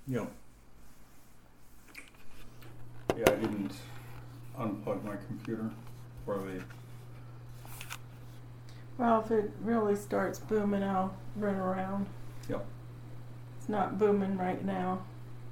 Yeah. Yeah, I didn't unplug my computer for the... Well, if it really starts booming, I'll run around. Yep. It's not booming right now.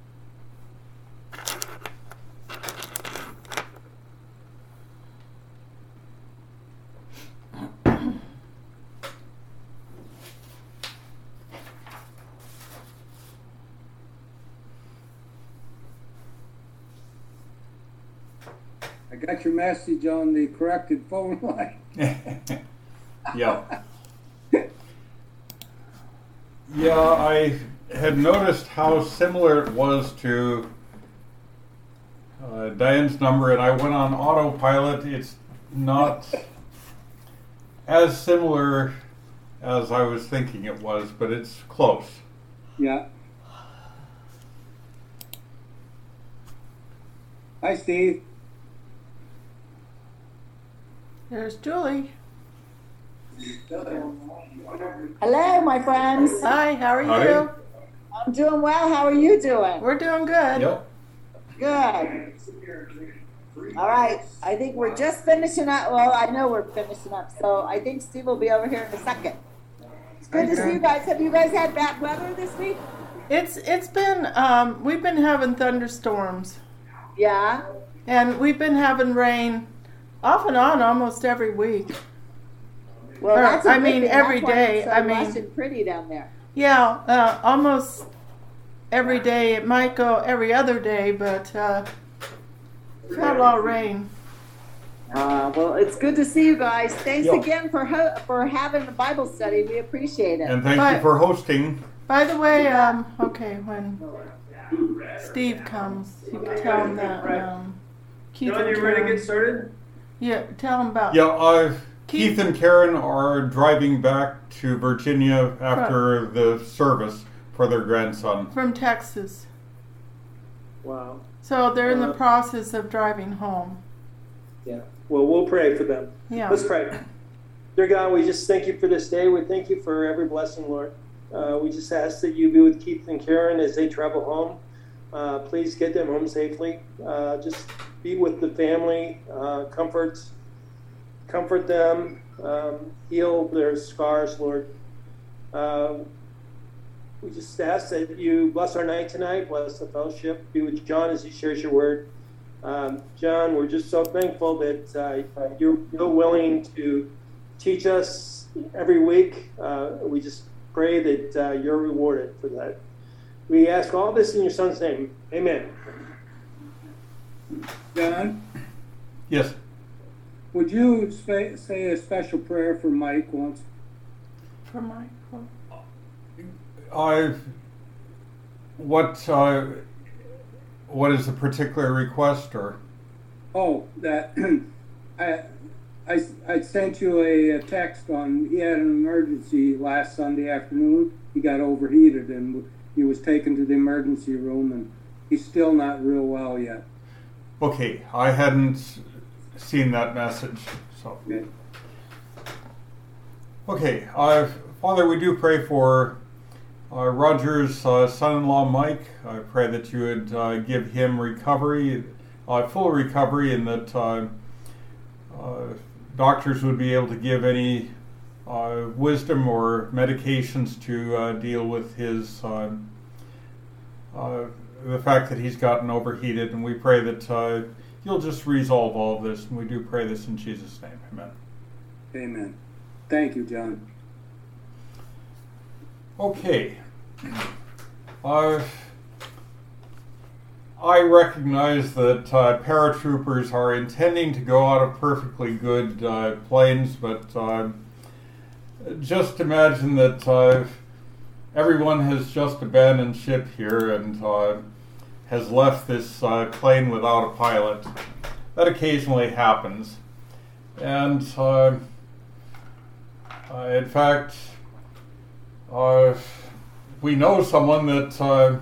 I got your message on the corrected phone line. Yeah. Yeah, I had noticed how similar it was to Diane's number, and I went on autopilot. It's not as similar as I was thinking it was, but it's close. Yeah. Hi, Steve. There's Julie. Hello, my friends. Hi, how are Howdy. you? I'm doing well. How are you doing? We're doing good. Yep. Good. All right. I think we're just finishing up. Well, I know we're finishing up. So I think Steve will be over here in a second. It's good to see you guys. Have you guys had bad weather this week? It's been we've been having thunderstorms, Yeah. and we've been having rain off and on almost every week. Well, Or, that's a I good mean, thing. every That's why day. it's so I mean- lush and pretty down there. Yeah, almost every day. It might go every other day, but we've had a lot of rain. Well, it's good to see you guys. Thanks Yeah. again for having the Bible study. We appreciate it. And thank But- you for hosting. By the way, okay, when Steve comes, you can tell him that Keith John, and you ready to Karen- get started? Yeah, tell him about Yeah, Keith- Keith and Karen are driving back to Virginia after the service for their grandson. from Texas. Wow. So they're in the process of driving home. Yeah. Well, we'll pray for them. Yeah. Let's pray. Dear God, we just thank you for this day. We thank you for every blessing, Lord. We just ask that you be with Keith and Karen as they travel home. Please get them home safely. Just be with the family. Comfort them. Heal their scars, Lord. We just ask that you bless our night tonight. Bless the fellowship. Be with John as he shares your word. John, we're just so thankful that you're willing to teach us every week. We just pray that you're rewarded for that. We ask all this in your son's name. Amen. John, Yes. would you say a special prayer for Mike once? For Michael. What is the particular request, or? Oh, that I sent you a text on. He had an emergency last Sunday afternoon. He got overheated and he was taken to the emergency room, and he's still not real well yet. Okay, I hadn't seen that message. So, okay, Father, we do pray for Roger's son-in-law, Mike. I pray that you would give him recovery, full recovery, and that doctors would be able to give any wisdom or medications to deal with his the fact that he's gotten overheated. And we pray that you'll just resolve all of this. And we do pray this in Jesus' name. Amen. Amen. Thank you, John. Okay. I recognize that paratroopers are intending to go out of perfectly good planes, but just imagine that everyone has just abandoned ship here and has left this plane without a pilot. That occasionally happens. And in fact, we know someone that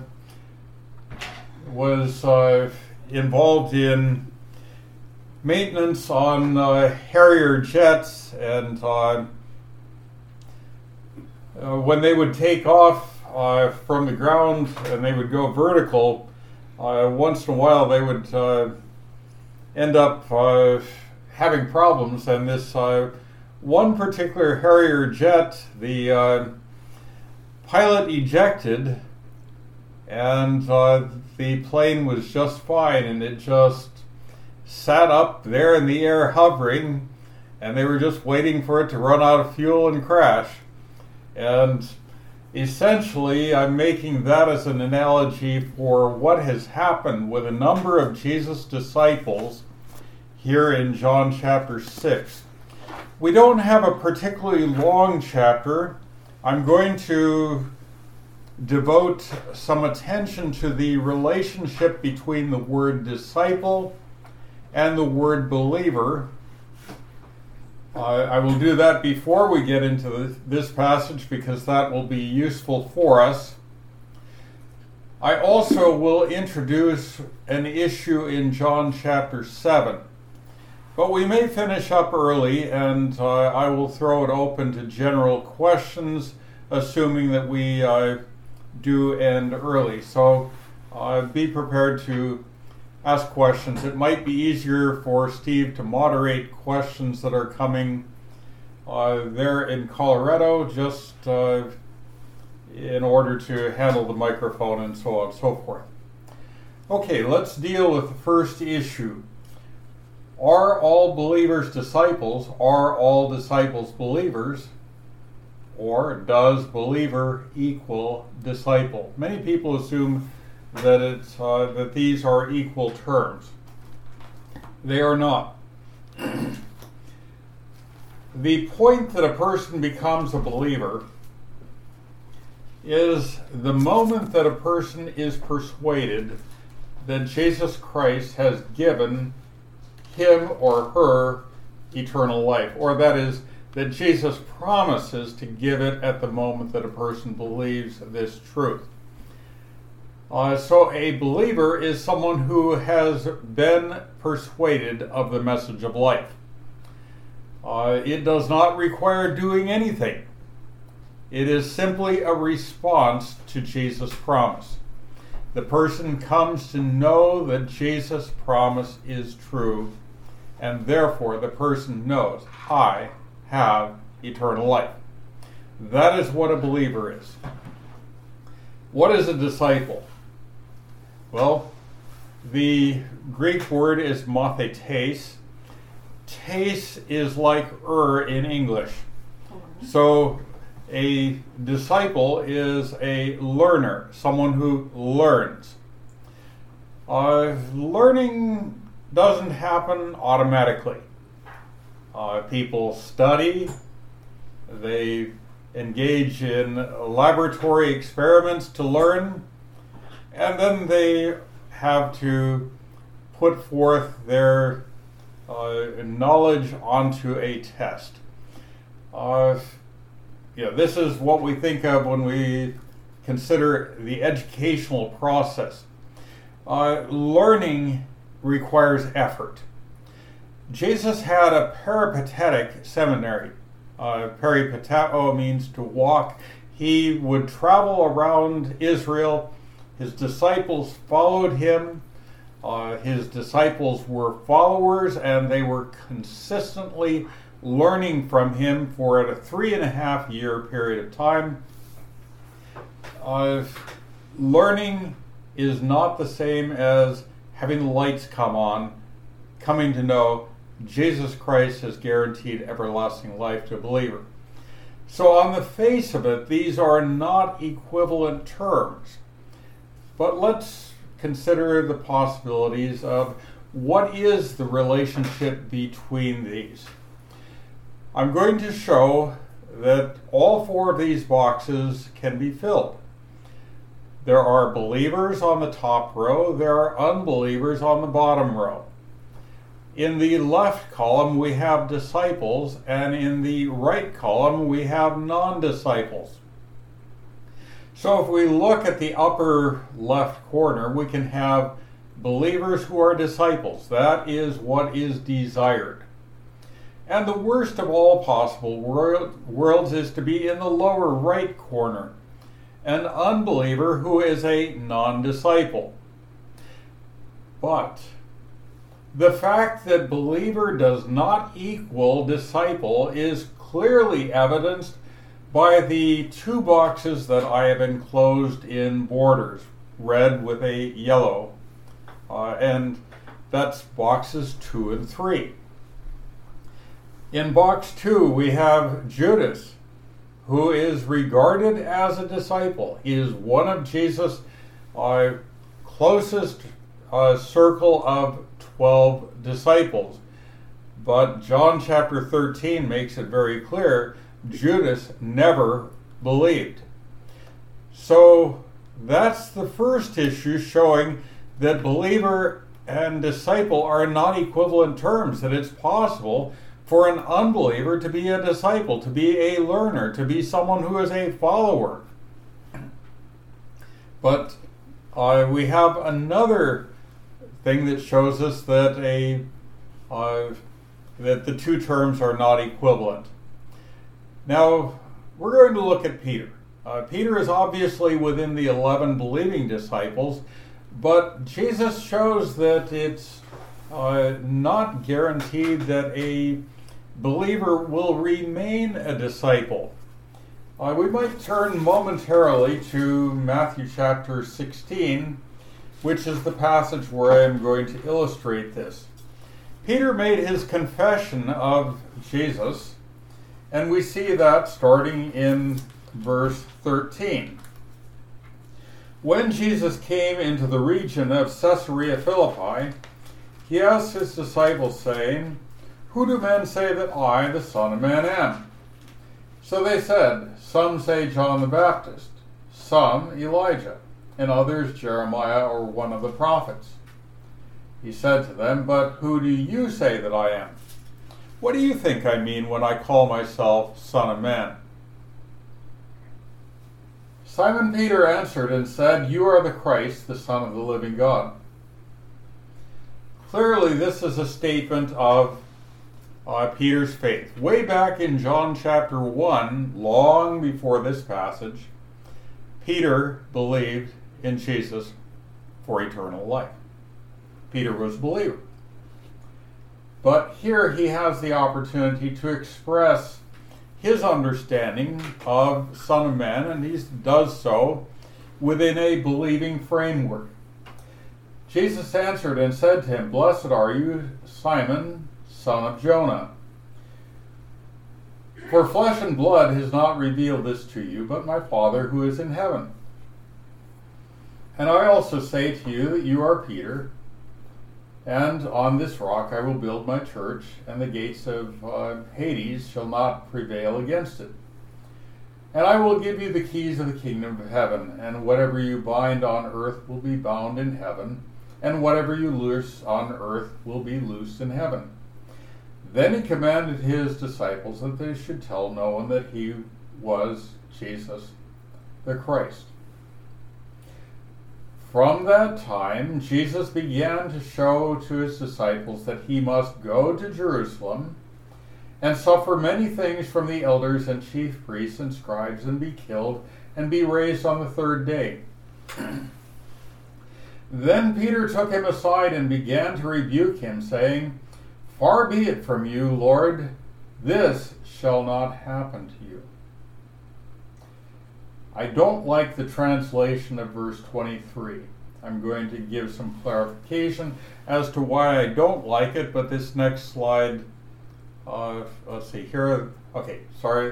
was involved in maintenance on Harrier jets, and when they would take off from the ground and they would go vertical, once in a while they would end up having problems. And this one particular Harrier jet, the pilot ejected, and the plane was just fine, and it just sat up there in the air hovering, and they were just waiting for it to run out of fuel and crash. And essentially, I'm making that as an analogy for what has happened with a number of Jesus' disciples here in John chapter 6. We don't have a particularly long chapter. I'm going to devote some attention to the relationship between the word disciple and the word believer. I will do that before we get into this passage because that will be useful for us. I also will introduce an issue in John chapter 7. But we may finish up early, and I will throw it open to general questions, assuming that we do end early. So be prepared to ask questions. It might be easier for Steve to moderate questions that are coming there in Colorado, just in order to handle the microphone and so on and so forth. Okay, let's deal with the first issue. Are all believers disciples? Are all disciples believers? Or does believer equal disciple? Many people assume that that these are equal terms. They are not. The point that a person becomes a believer is the moment that a person is persuaded that Jesus Christ has given him or her eternal life, or that is, that Jesus promises to give it at the moment that a person believes this truth. So a believer is someone who has been persuaded of the message of life. It does not require doing anything. It is simply a response to Jesus' promise. The person comes to know that Jesus' promise is true, and therefore the person knows, I have eternal life. That is what a believer is. What is a disciple? Well, the Greek word is mathetes. Tes is like in English. So a disciple is a learner, someone who learns. Learning doesn't happen automatically. People study, they engage in laboratory experiments to learn, and then they have to put forth their knowledge onto a test. This is what we think of when we consider the educational process. Learning requires effort. Jesus had a peripatetic seminary. Peripateo means to walk. He would travel around Israel. His disciples followed him. His disciples were followers, and they were consistently learning from him for a 3.5 year period of time. Learning is not the same as having the lights come on, coming to know Jesus Christ has guaranteed everlasting life to a believer. So on the face of it, these are not equivalent terms. But let's consider the possibilities of what is the relationship between these. I'm going to show that all 4 of these boxes can be filled. There are believers on the top row, there are unbelievers on the bottom row. In the left column we have disciples, and in the right column we have non-disciples. So if we look at the upper left corner, we can have believers who are disciples. That is what is desired. And the worst of all possible worlds is to be in the lower right corner. an unbeliever who is a non-disciple. But the fact that believer does not equal disciple is clearly evidenced by the two boxes that I have enclosed in borders, red with a yellow, and that's boxes 2 and 3. In box 2, we have Judas, who is regarded as a disciple. He is one of Jesus' closest circle of 12 disciples. But John chapter 13 makes it very clear Judas never believed. So that's the first issue, showing that believer and disciple are not equivalent terms, that it's possible for an unbeliever to be a disciple, to be a learner, to be someone who is a follower. But we have another thing that shows us that that the two terms are not equivalent. Now, we're going to look at Peter. Peter is obviously within the 11 believing disciples, but Jesus shows that it's not guaranteed that a believer will remain a disciple. We might turn momentarily to Matthew chapter 16, which is the passage where I am going to illustrate this. Peter made his confession of Jesus, and we see that starting in verse 13. When Jesus came into the region of Caesarea Philippi, he asked his disciples, saying, "Who do men say that I, the Son of Man, am?" So they said, "Some say John the Baptist, some Elijah, and others Jeremiah or one of the prophets." He said to them, "But who do you say that I am? What do you think I mean when I call myself Son of Man?" Simon Peter answered and said, "You are the Christ, the Son of the living God." Clearly, this is a statement of Peter's faith. Way back in John chapter 1, long before this passage, Peter believed in Jesus for eternal life. Peter was a believer. But here he has the opportunity to express his understanding of Son of Man, and he does so within a believing framework. Jesus answered and said to him, "Blessed are you, Simon, son of Jonah. For flesh and blood has not revealed this to you, but my Father who is in heaven. And I also say to you that you are Peter, and on this rock I will build my church, and the gates of Hades shall not prevail against it. And I will give you the keys of the kingdom of heaven, and whatever you bind on earth will be bound in heaven, and whatever you loose on earth will be loosed in heaven." Then he commanded his disciples that they should tell no one that he was Jesus the Christ. From that time, Jesus began to show to his disciples that he must go to Jerusalem and suffer many things from the elders and chief priests and scribes, and be killed, and be raised on the third day. Then Peter took him aside and began to rebuke him, saying, "Far be it from you, Lord, this shall not happen to you." I don't like the translation of verse 23. I'm going to give some clarification as to why I don't like it, but this next slide, let's see here. Okay, sorry.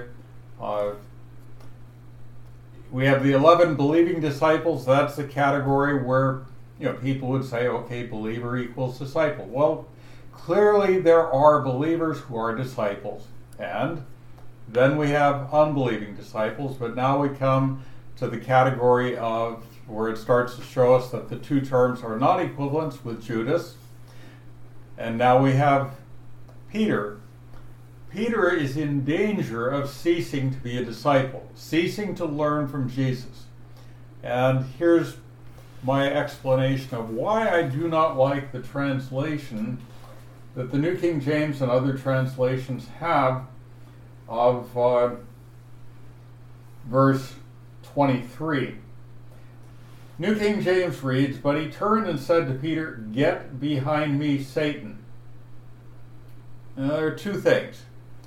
We have the 11 believing disciples. That's the category where people would say, okay, believer equals disciple. Well, clearly there are believers who are disciples, and then we have unbelieving disciples, but now we come to the category of where it starts to show us that the two terms are not equivalent with Judas. And now we have Peter. Peter is in danger of ceasing to be a disciple, ceasing to learn from Jesus. And here's my explanation of why I do not like the translation that the New King James and other translations have of verse 23. New King James reads, "But he turned and said to Peter, 'Get behind me, Satan.'" Now, there are two things.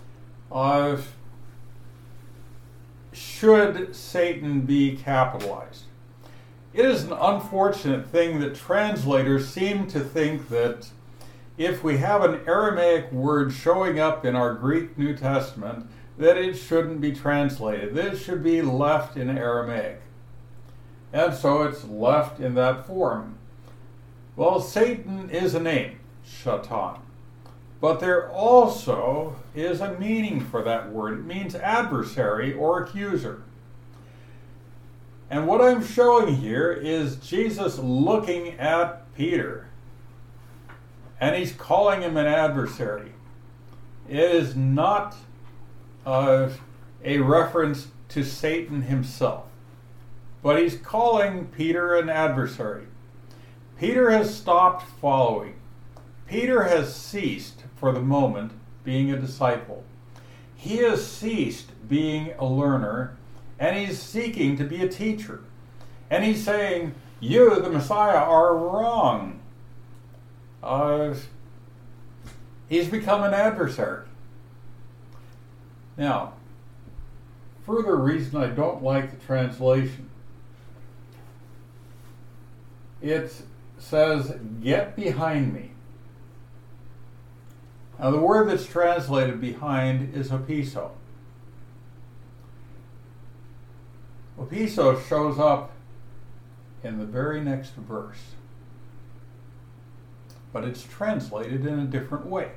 Should Satan be capitalized? It is an unfortunate thing that translators seem to think that if we have an Aramaic word showing up in our Greek New Testament, that it shouldn't be translated. That it should be left in Aramaic. And so it's left in that form. Well, Satan is a name, Shatan. But there also is a meaning for that word. It means adversary or accuser. And what I'm showing here is Jesus looking at Peter, and he's calling him an adversary. It is not a reference to Satan himself, but he's calling Peter an adversary. Peter has stopped following. Peter has ceased, for the moment, being a disciple. He has ceased being a learner, and he's seeking to be a teacher. And he's saying, "You, the Messiah, are wrong." He's become an adversary. Now, further reason I don't like the translation. It says, "Get behind me." Now, the word that's translated behind is opiso. Opiso shows up in the very next verse, but it's translated in a different way.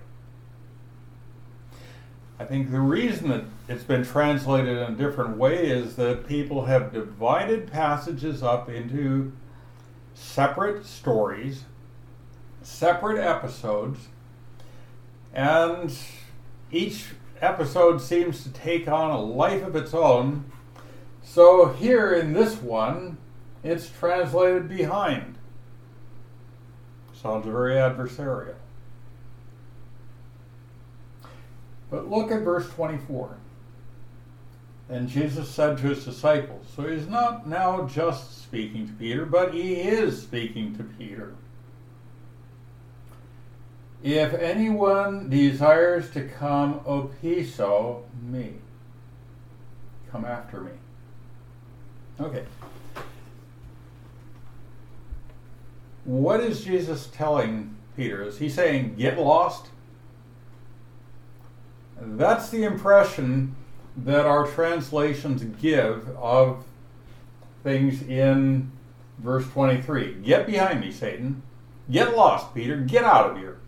I think the reason that it's been translated in a different way is that people have divided passages up into separate stories, separate episodes, and each episode seems to take on a life of its own. So here in this one, it's translated behind. Sounds very adversarial. But look at verse 24. And Jesus said to his disciples, so he's not now just speaking to Peter, but he is speaking to Peter. "If anyone desires to come opiso me," come after me. Okay. What is Jesus telling Peter? Is he saying, get lost? That's the impression that our translations give of things in verse 23. Get behind me, Satan. Get lost, Peter. Get out of here.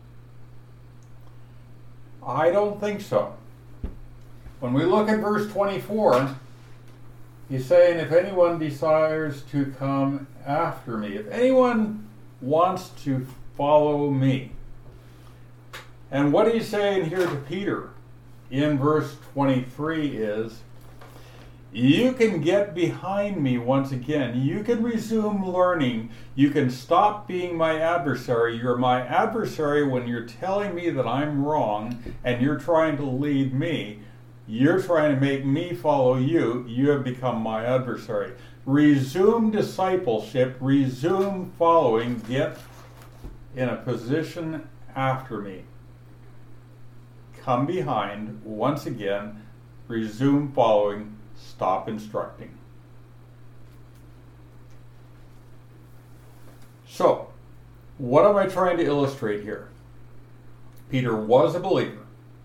I don't think so. When we look at verse 24, he's saying, if anyone desires to come after me, if anyone wants to follow me. And what he's saying here to Peter in verse 23 is, you can get behind me once again. You can resume learning. You can stop being my adversary. You're my adversary when you're telling me that I'm wrong and you're trying to lead me. You're trying to make me follow you. You have become my adversary. Resume discipleship. Resume following. Get in a position after me. Come behind once again. Resume following. Stop instructing. So, what am I trying to illustrate here? Peter was a believer.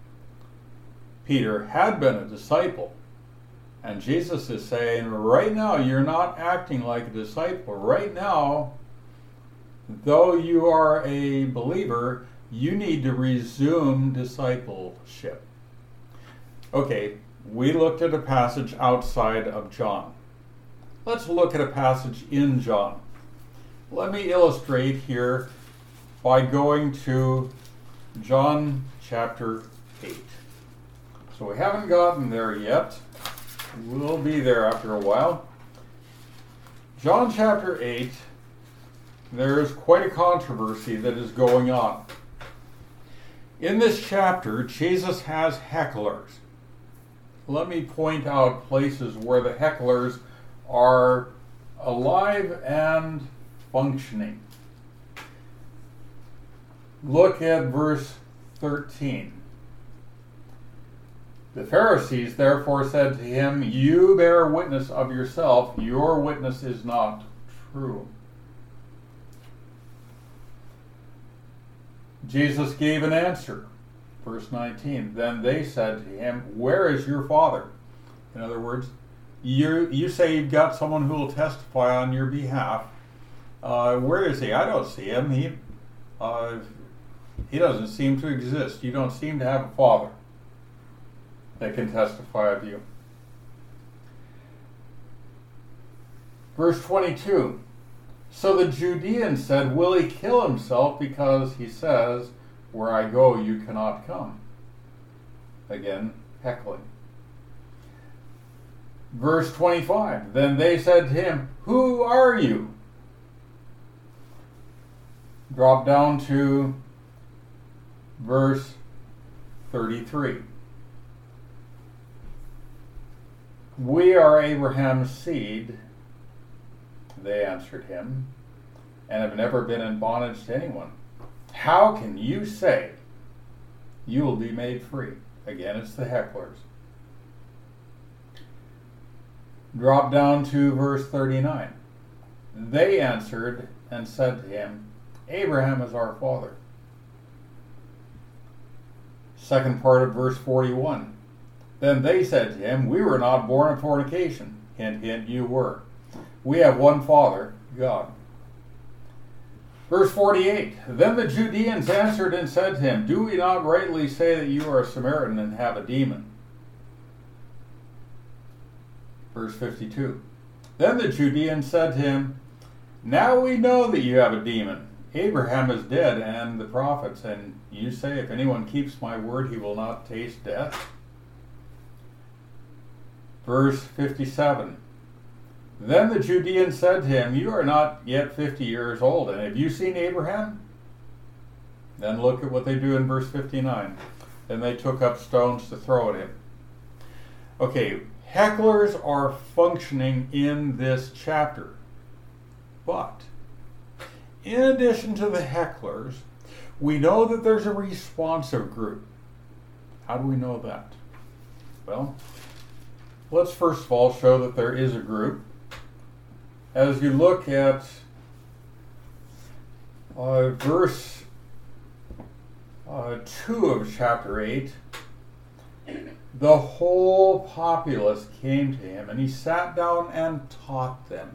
Peter had been a disciple. And Jesus is saying, right now you're not acting like a disciple. Right now, though you are a believer, you need to resume discipleship. Okay, we looked at a passage outside of John. Let's look at a passage in John. Let me illustrate here by going to John chapter 8. So we haven't gotten there yet. We'll be there after a while. John chapter 8, there's quite a controversy that is going on. In this chapter, Jesus has hecklers. Let me point out places where the hecklers are alive and functioning. Look at verse 13. The Pharisees therefore said to him, "You bear witness of yourself, your witness is not true." Jesus gave an answer. Verse 19, then they said to him, "Where is your father?" In other words, you say you've got someone who will testify on your behalf. Where is he? I don't see him. He doesn't seem to exist. You don't seem to have a father that can testify of you. Verse 22, so the Judeans said, "Will he kill himself because he says, 'Where I go, you cannot come'?" Again, heckling. Verse 25, then they said to him, "Who are you?" Drop down to verse 33. "We are Abraham's seed," they answered him, "and have never been in bondage to anyone. How can you say you will be made free?" Again, it's the hecklers. Drop down to verse 39. They answered and said to him, "Abraham is our father." Second part of verse 41. Then they said to him, "We were not born of fornication." Hint, hint, you were. "We have one Father, God." Verse 48. Then the Judeans answered and said to him, "Do we not rightly say that you are a Samaritan and have a demon?" Verse 52. Then the Judeans said to him, "Now we know that you have a demon. Abraham is dead and the prophets, and you say, 'If anyone keeps my word, he will not taste death.'" Verse 57. Then the Judeans said to him, "You are not yet 50 years old, and have you seen Abraham?" Then look at what they do in verse 59. Then they took up stones to throw at him. Okay, hecklers are functioning in this chapter. But in addition to the hecklers, we know that there's a responsive group. How do we know that? Well, let's first of all show that there is a group. As you look at verse 2 of chapter 8, the whole populace came to him, and he sat down and taught them.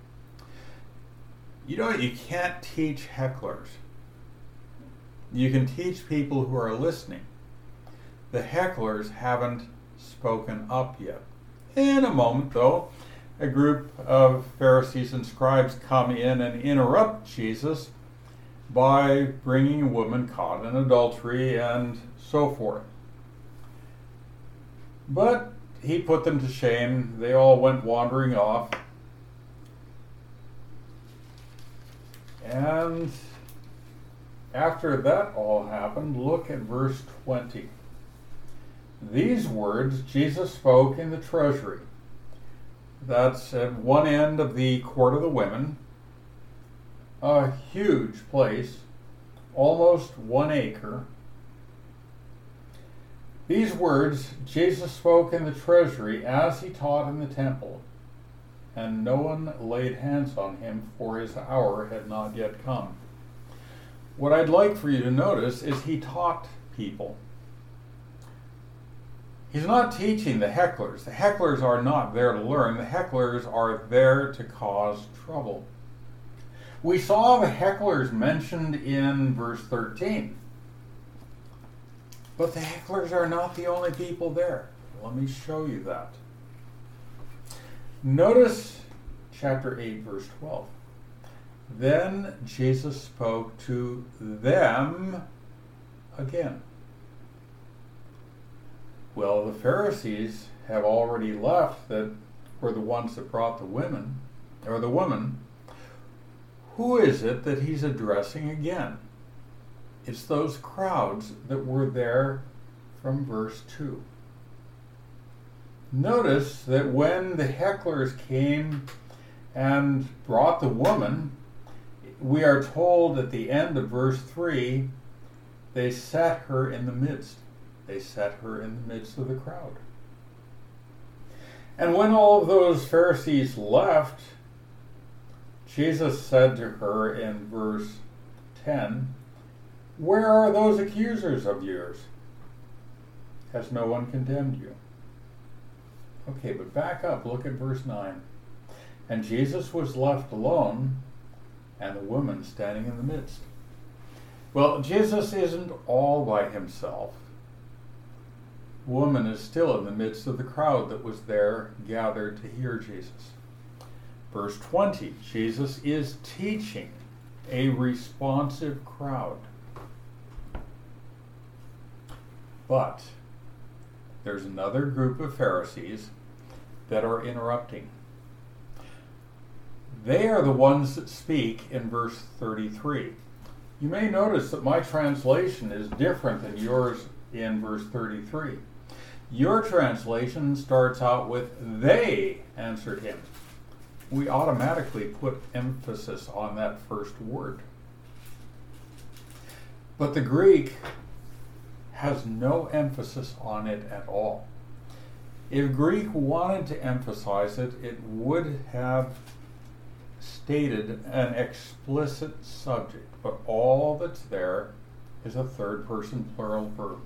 You know, you can't teach hecklers. You can teach people who are listening. The hecklers haven't spoken up yet. In a moment, though, a group of Pharisees and scribes come in and interrupt Jesus by bringing a woman caught in adultery and so forth. But he put them to shame. They all went wandering off. And after that all happened, look at verse 20. These words Jesus spoke in the treasury. That's at one end of the court of the women, a huge place, almost 1 acre. These words Jesus spoke in the treasury as he taught in the temple, and no one laid hands on him, for his hour had not yet come. What I'd like for you to notice is he taught people. He's not teaching the hecklers. The hecklers are not there to learn. The hecklers are there to cause trouble. We saw the hecklers mentioned in verse 13. But the hecklers are not the only people there. Let me show you that. Notice chapter 8, verse 12. Then Jesus spoke to them again. Well, the Pharisees have already left, that were the ones that brought the women, or the woman. Who is it that he's addressing again? It's those crowds that were there from verse 2. Notice that when the hecklers came and brought the woman, we are told at the end of verse 3, they set her in the midst. They set her in the midst of the crowd. And when all of those Pharisees left, Jesus said to her in verse 10, "Where are those accusers of yours? Has no one condemned you?" Okay, but back up, look at verse 9. And Jesus was left alone, and the woman standing in the midst. Well, Jesus isn't all by himself. The woman is still in the midst of the crowd that was there gathered to hear Jesus. Verse 20, Jesus is teaching a responsive crowd. But there's another group of Pharisees that are interrupting. They are the ones that speak in verse 33. You may notice that my translation is different than yours in verse 33. Your translation starts out with, "They answered him." We automatically put emphasis on that first word. But the Greek has no emphasis on it at all. If Greek wanted to emphasize it, it would have stated an explicit subject, but all that's there is a third person plural verb.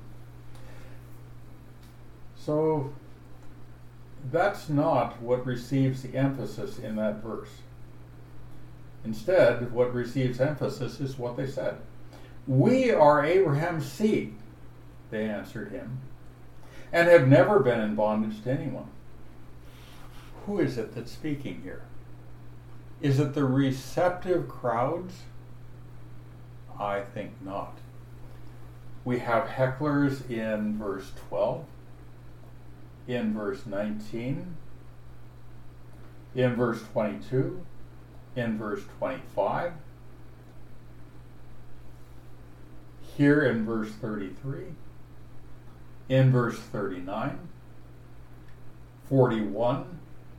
So that's not what receives the emphasis in that verse. Instead, what receives emphasis is what they said. "We are Abraham's seed," they answered him, "and have never been in bondage to anyone." Who is it that's speaking here? Is it the receptive crowds? I think not. We have hecklers in verse 12, in verse 19, in verse 22, in verse 25, here in verse 33, in verse 39, 41,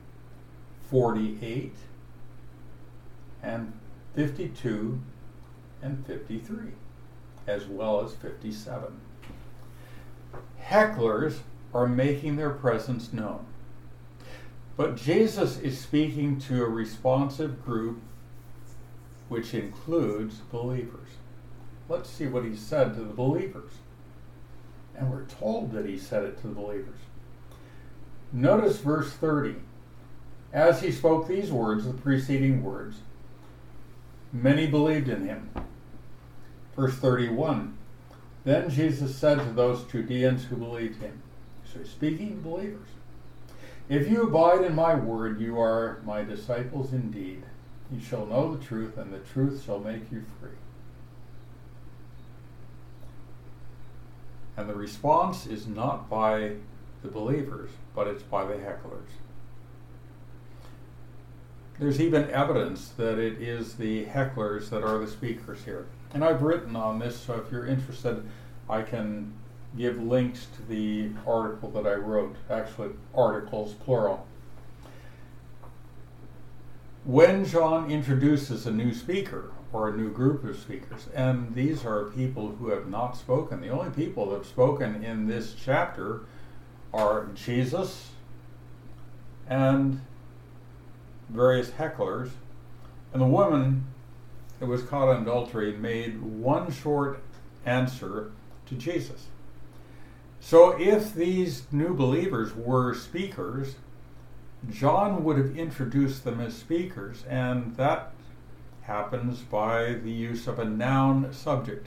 48, and 52 and 53, as well as 57. Hecklers are making their presence known. But Jesus is speaking to a responsive group which includes believers. Let's see what he said to the believers. And we're told that he said it to the believers. Notice verse 30. As he spoke these words, the preceding words, many believed in him. Verse 31. Then Jesus said to those Judeans who believed him, so he's speaking to believers, "If you abide in my word, you are my disciples indeed. You shall know the truth, and the truth shall make you free." And the response is not by the believers, but it's by the hecklers. There's even evidence that it is the hecklers that are the speakers here. And I've written on this, so if you're interested, I can give links to the article that I wrote. Actually, articles, plural. When John introduces a new speaker, or a new group of speakers, and these are people who have not spoken. The only people that have spoken in this chapter are Jesus and various hecklers, and the woman that was caught in adultery made one short answer to Jesus. So if these new believers were speakers, John would have introduced them as speakers, and that happens by the use of a noun subject.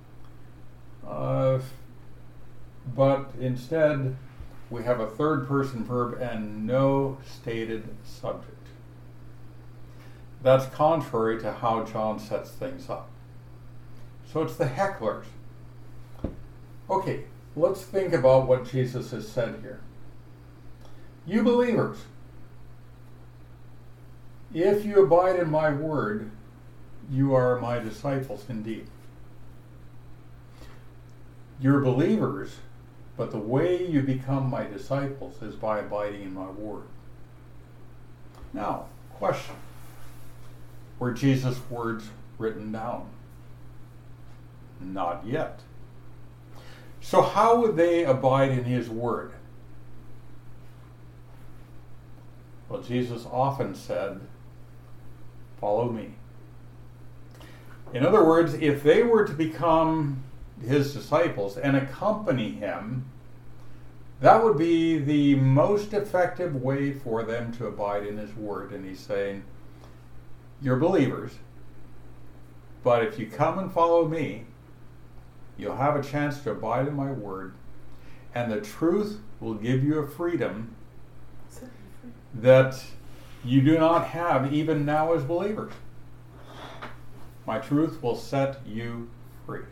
But instead, we have a third person verb and no stated subject. That's contrary to how John sets things up. So it's the hecklers. Okay, let's think about what Jesus has said here. You believers, if you abide in my word, you are my disciples indeed. You're believers But the way you become my disciples is by abiding in my word. Now, question. Were Jesus' words written down? Not yet. So how would they abide in his word? Well, Jesus often said, follow me. In other words, if they were to become his disciples and accompany him, that would be the most effective way for them to abide in his word. And he's saying, you're believers, but if you come and follow me, you'll have a chance to abide in my word, and the truth will give you a freedom that you do not have even now as believers. My truth will set you free.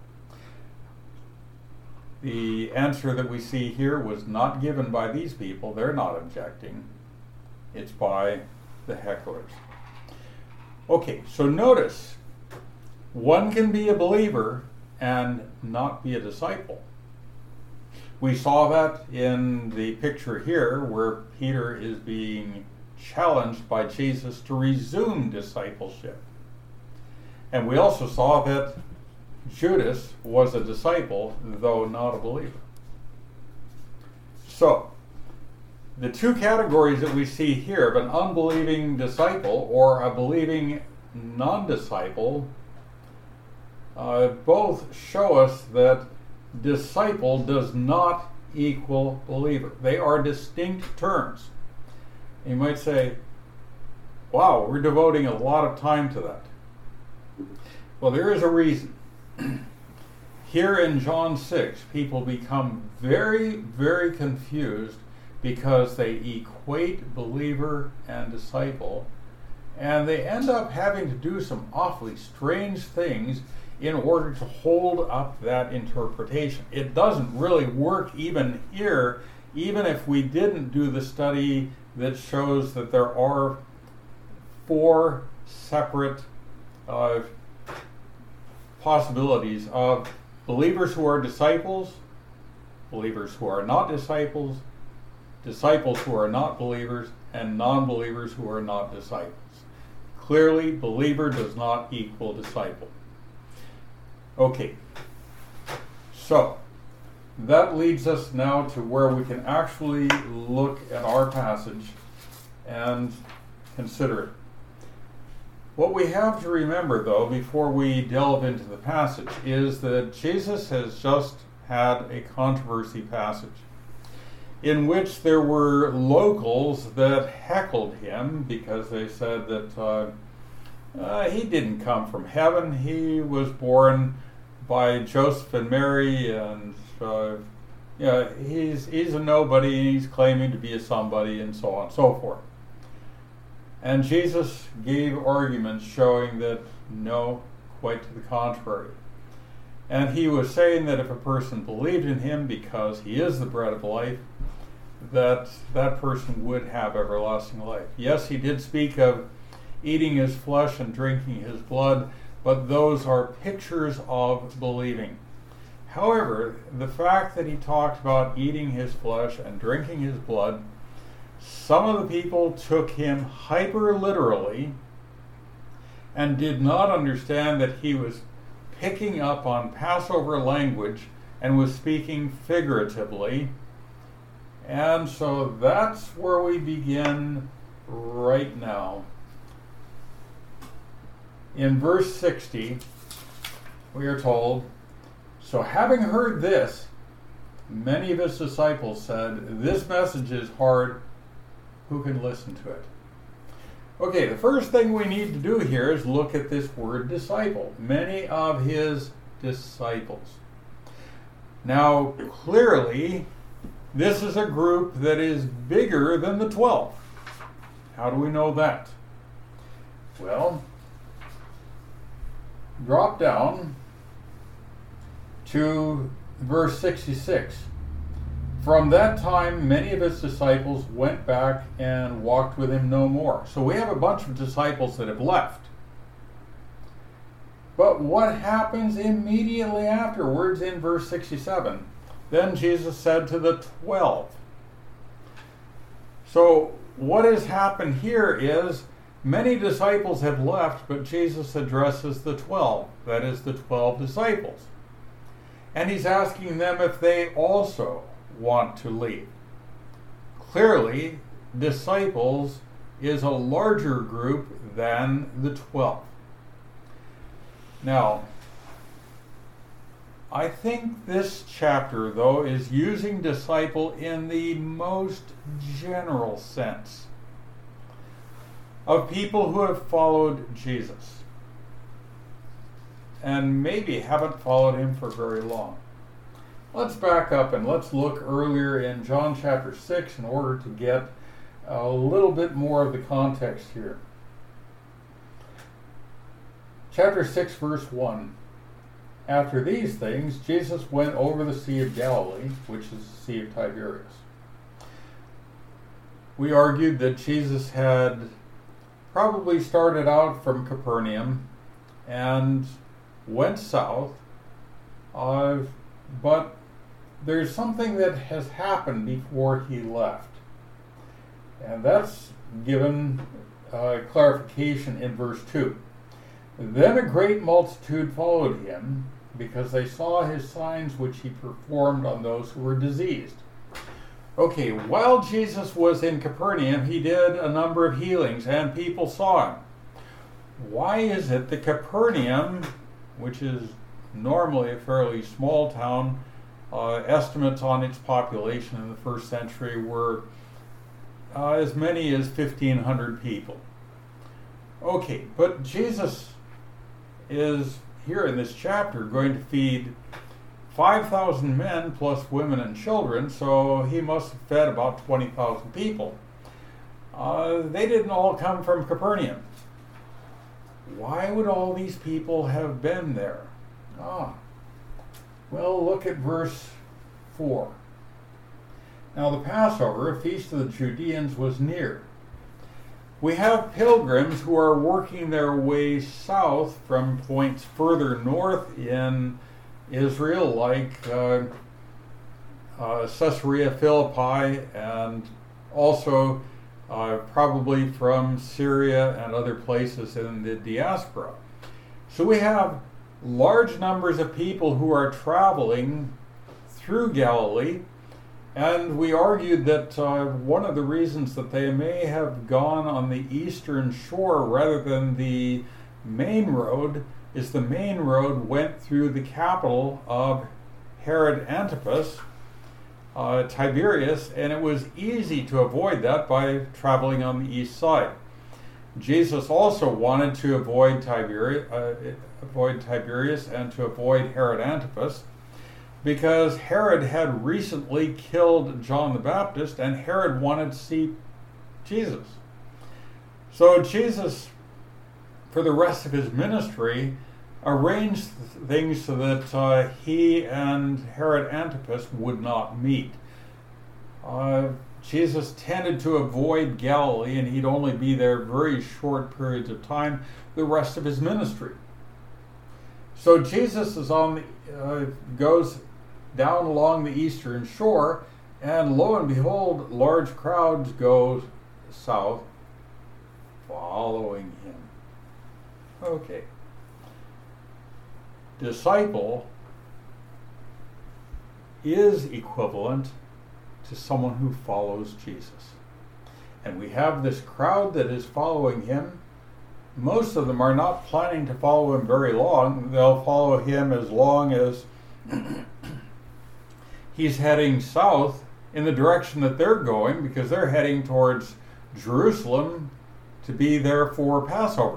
The answer that we see here was not given by these people. They're not objecting. It's by the hecklers. Okay, so notice, one can be a believer and not be a disciple. We saw that in the picture here where Peter is being challenged by Jesus to resume discipleship. And we also saw that Judas was a disciple, though not a believer. So, the two categories that we see here of an unbelieving disciple or a believing non-disciple both show us that disciple does not equal believer. They are distinct terms. You might say, wow, we're devoting a lot of time to that. Well, there is a reason. Here in John 6, people become very, very confused because they equate believer and disciple, and they end up having to do some awfully strange things in order to hold up that interpretation. It doesn't really work even here, even if we didn't do the study that shows that there are 4 separate possibilities of believers who are disciples, believers who are not disciples, disciples who are not believers, and non-believers who are not disciples. Clearly, believer does not equal disciple. Okay, so that leads us now to where we can actually look at our passage and consider it. What we have to remember, though, before we delve into the passage, is that Jesus has just had a controversy passage in which there were locals that heckled him because they said that he didn't come from heaven. He was born by Joseph and Mary, and he's a nobody, and he's claiming to be a somebody, and so on and so forth. And Jesus gave arguments showing that no, quite to the contrary. And he was saying that if a person believed in him because he is the bread of life, that that person would have everlasting life. Yes, he did speak of eating his flesh and drinking his blood, but those are pictures of believing. However, the fact that he talked about eating his flesh and drinking his blood, some of the people took him hyper literally and did not understand that he was picking up on Passover language and was speaking figuratively. And so that's where we begin right now. In verse 60, we are told, "So having heard this, many of his disciples said, 'This message is hard. Who can listen to it?'" Okay, the first thing we need to do here is look at this word disciple. Many of his disciples. Now, clearly, this is a group that is bigger than the 12. How do we know that? Well, drop down to verse 66. "From that time, many of his disciples went back and walked with him no more." So we have a bunch of disciples that have left. But what happens immediately afterwards in verse 67? Then Jesus said to the 12. So what has happened here is many disciples have left, but Jesus addresses the 12, that is the 12 disciples. And he's asking them if they also want to leave. Clearly, disciples is a larger group than the 12. Now, I think this chapter, though, is using disciple in the most general sense of people who have followed Jesus and maybe haven't followed him for very long. Let's back up and let's look earlier in John chapter 6 in order to get a little bit more of the context here. Chapter 6, verse 1. After these things, Jesus went over the Sea of Galilee, which is the Sea of Tiberias. We argued that Jesus had probably started out from Capernaum and went south, but there's something that has happened before he left. And that's given clarification in verse 2. Then a great multitude followed him, because they saw his signs which he performed on those who were diseased. Okay, while Jesus was in Capernaum, he did a number of healings, and people saw him. Why is it that Capernaum, which is normally a fairly small town, estimates on its population in the first century were as many as 1,500 people? Okay, but Jesus is here in this chapter going to feed 5,000 men plus women and children, so he must have fed about 20,000 people. They didn't all come from Capernaum. Why would all these people have been there? Well, look at verse 4. Now the Passover, a feast of the Judeans, was near. We have pilgrims who are working their way south from points further north in Israel, like Caesarea Philippi, and also probably from Syria and other places in the diaspora. So we have large numbers of people who are traveling through Galilee. And we argued that one of the reasons that they may have gone on the eastern shore rather than the main road is the main road went through the capital of Herod Antipas, Tiberias, and it was easy to avoid that by traveling on the east side. Jesus also wanted to avoid Tiberias and to avoid Herod Antipas, because Herod had recently killed John the Baptist, and Herod wanted to see Jesus. So Jesus, for the rest of his ministry, arranged things so that he and Herod Antipas would not meet. Jesus tended to avoid Galilee, and he'd only be there very short periods of time the rest of his ministry. So Jesus is goes down along the eastern shore, and lo and behold, large crowds go south following him. Okay. Disciple is equivalent to someone who follows Jesus. And we have this crowd that is following him. Most of them are not planning to follow him very long. They'll follow him as long as he's heading south in the direction that they're going, because they're heading towards Jerusalem to be there for Passover.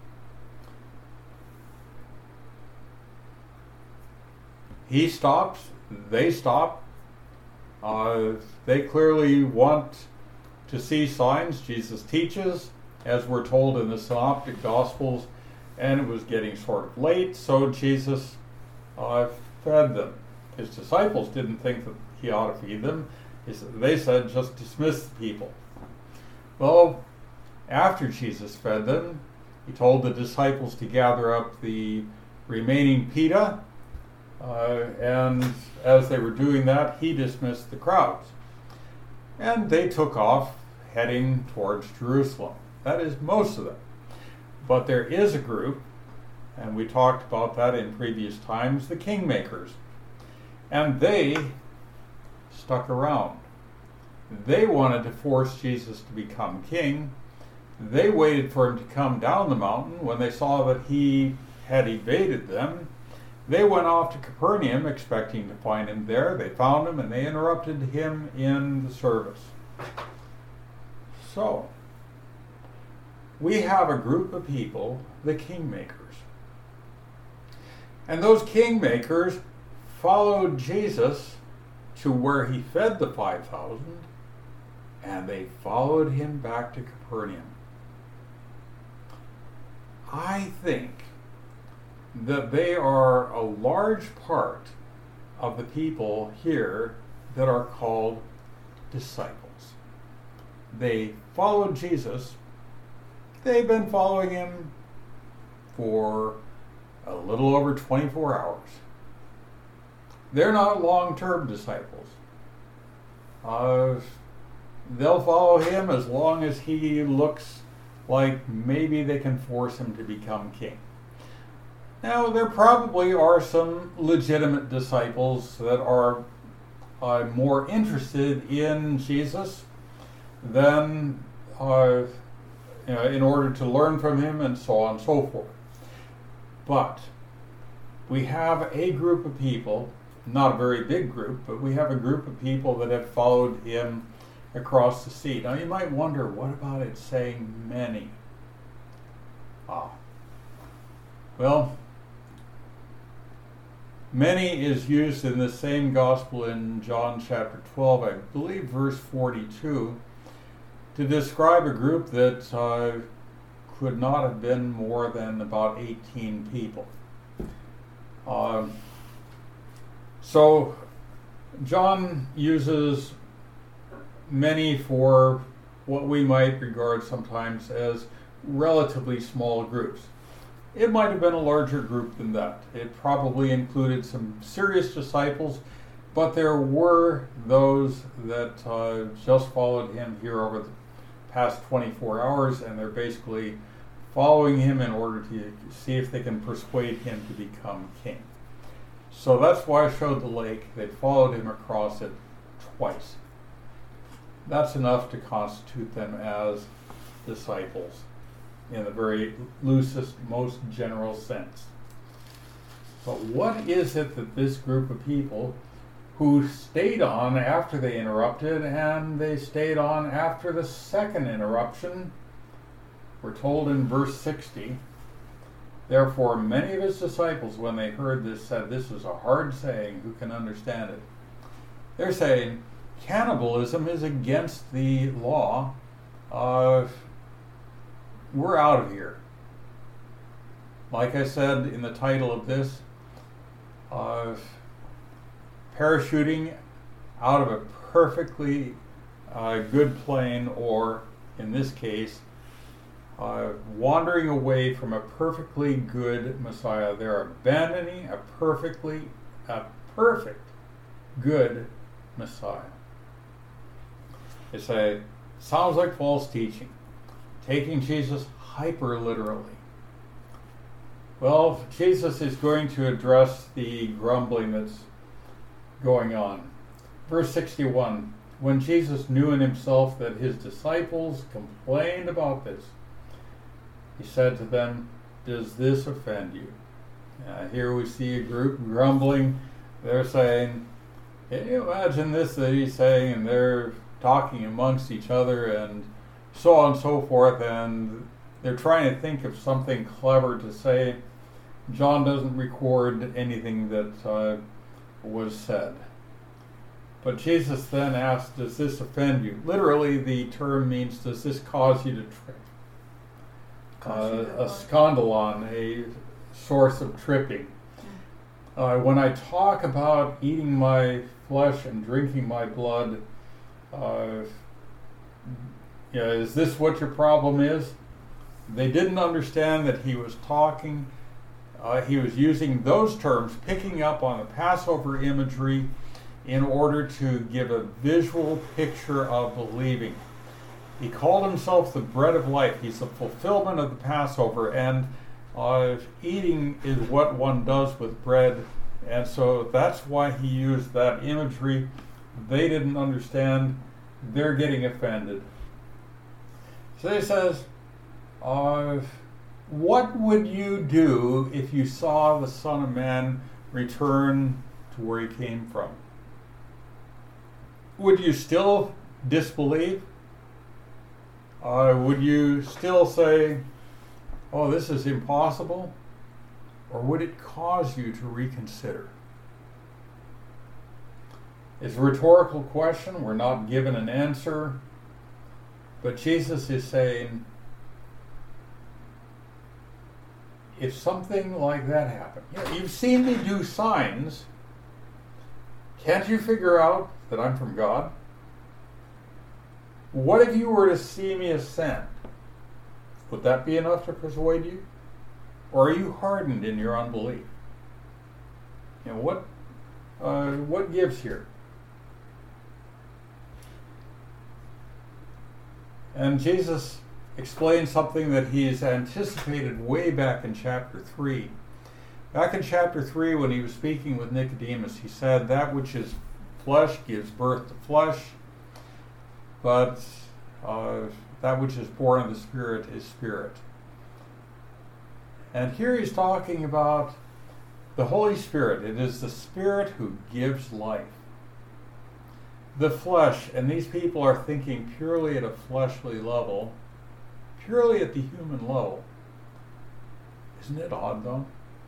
He stops, they stop. They clearly want to see signs. Jesus teaches, as we're told in the Synoptic Gospels, and it was getting sort of late, so Jesus fed them. His disciples didn't think that he ought to feed them. They said, just dismiss the people. Well, after Jesus fed them, he told the disciples to gather up the remaining pita And as they were doing that, he dismissed the crowds. And they took off, heading towards Jerusalem. That is most of them. But there is a group, and we talked about that in previous times, the kingmakers. And they stuck around. They wanted to force Jesus to become king. They waited for him to come down the mountain. When they saw that he had evaded them, they went off to Capernaum expecting to find him there. They found him and they interrupted him in the service. So, we have a group of people, the kingmakers. And those kingmakers followed Jesus to where he fed the 5,000, and they followed him back to Capernaum. I think that they are a large part of the people here that are called disciples. They followed Jesus. They've been following him for a little over 24 hours. They're not long-term disciples. They'll follow him as long as he looks like maybe they can force him to become king. Now, there probably are some legitimate disciples that are more interested in Jesus than in order to learn from him and so on and so forth. But we have a group of people, not a very big group, but we have a group of people that have followed him across the sea. Now you might wonder, what about it saying many? Well, many is used in the same gospel in John chapter 12, I believe verse 42, to describe a group that could not have been more than about 18 people. So John uses many for what we might regard sometimes as relatively small groups. It might have been a larger group than that. It probably included some serious disciples, but there were those that just followed him here over the past 24 hours, and they're basically following him in order to see if they can persuade him to become king. So that's why I showed the lake. They followed him across it twice. That's enough to constitute them as disciples in the very loosest, most general sense. But what is it that this group of people who stayed on after they interrupted, and they stayed on after the second interruption, we're told in verse 60, therefore many of his disciples, when they heard this, said, this is a hard saying, who can understand it? They're saying, cannibalism is against the law. We're out of here. Like I said in the title of this, parachuting out of a perfectly good plane, or in this case, wandering away from a perfectly good Messiah. They're abandoning a perfect good Messiah. It sounds like false teaching, taking Jesus hyper literally. Well, Jesus is going to address the grumbling that's going on. Verse 61, when Jesus knew in himself that his disciples complained about this, he said to them, does this offend you? Here we see a group grumbling. They're saying, can you imagine this that he's saying? And they're talking amongst each other and so on and so forth, and they're trying to think of something clever to say. John doesn't record anything that was said. But Jesus then asked, does this offend you? Literally, the term means, does this cause you to trip? A scandalon, a source of tripping. When I talk about eating my flesh and drinking my blood, is this what your problem is? They didn't understand that he was talking he was using those terms, picking up on the Passover imagery in order to give a visual picture of believing. He called himself the bread of life. He's the fulfillment of the Passover, and eating is what one does with bread, and so that's why he used that imagery. They didn't understand. They're getting offended. So he says, what would you do if you saw the Son of Man return to where he came from? Would you still disbelieve? Would you still say, oh, this is impossible? Or would it cause you to reconsider? It's a rhetorical question. We're not given an answer. But Jesus is saying, if something like that happened, you've seen me do signs. Can't you figure out that I'm from God? What if you were to see me ascend? Would that be enough to persuade you? Or are you hardened in your unbelief? What gives here? And Jesus explains something that he's anticipated way back in chapter 3. Back in chapter 3, when he was speaking with Nicodemus, he said, that which is flesh gives birth to flesh, but that which is born of the Spirit is spirit. And here he's talking about the Holy Spirit. It is the Spirit who gives life. The flesh, and these people are thinking purely at a fleshly level, purely at the human level. Isn't it odd, though?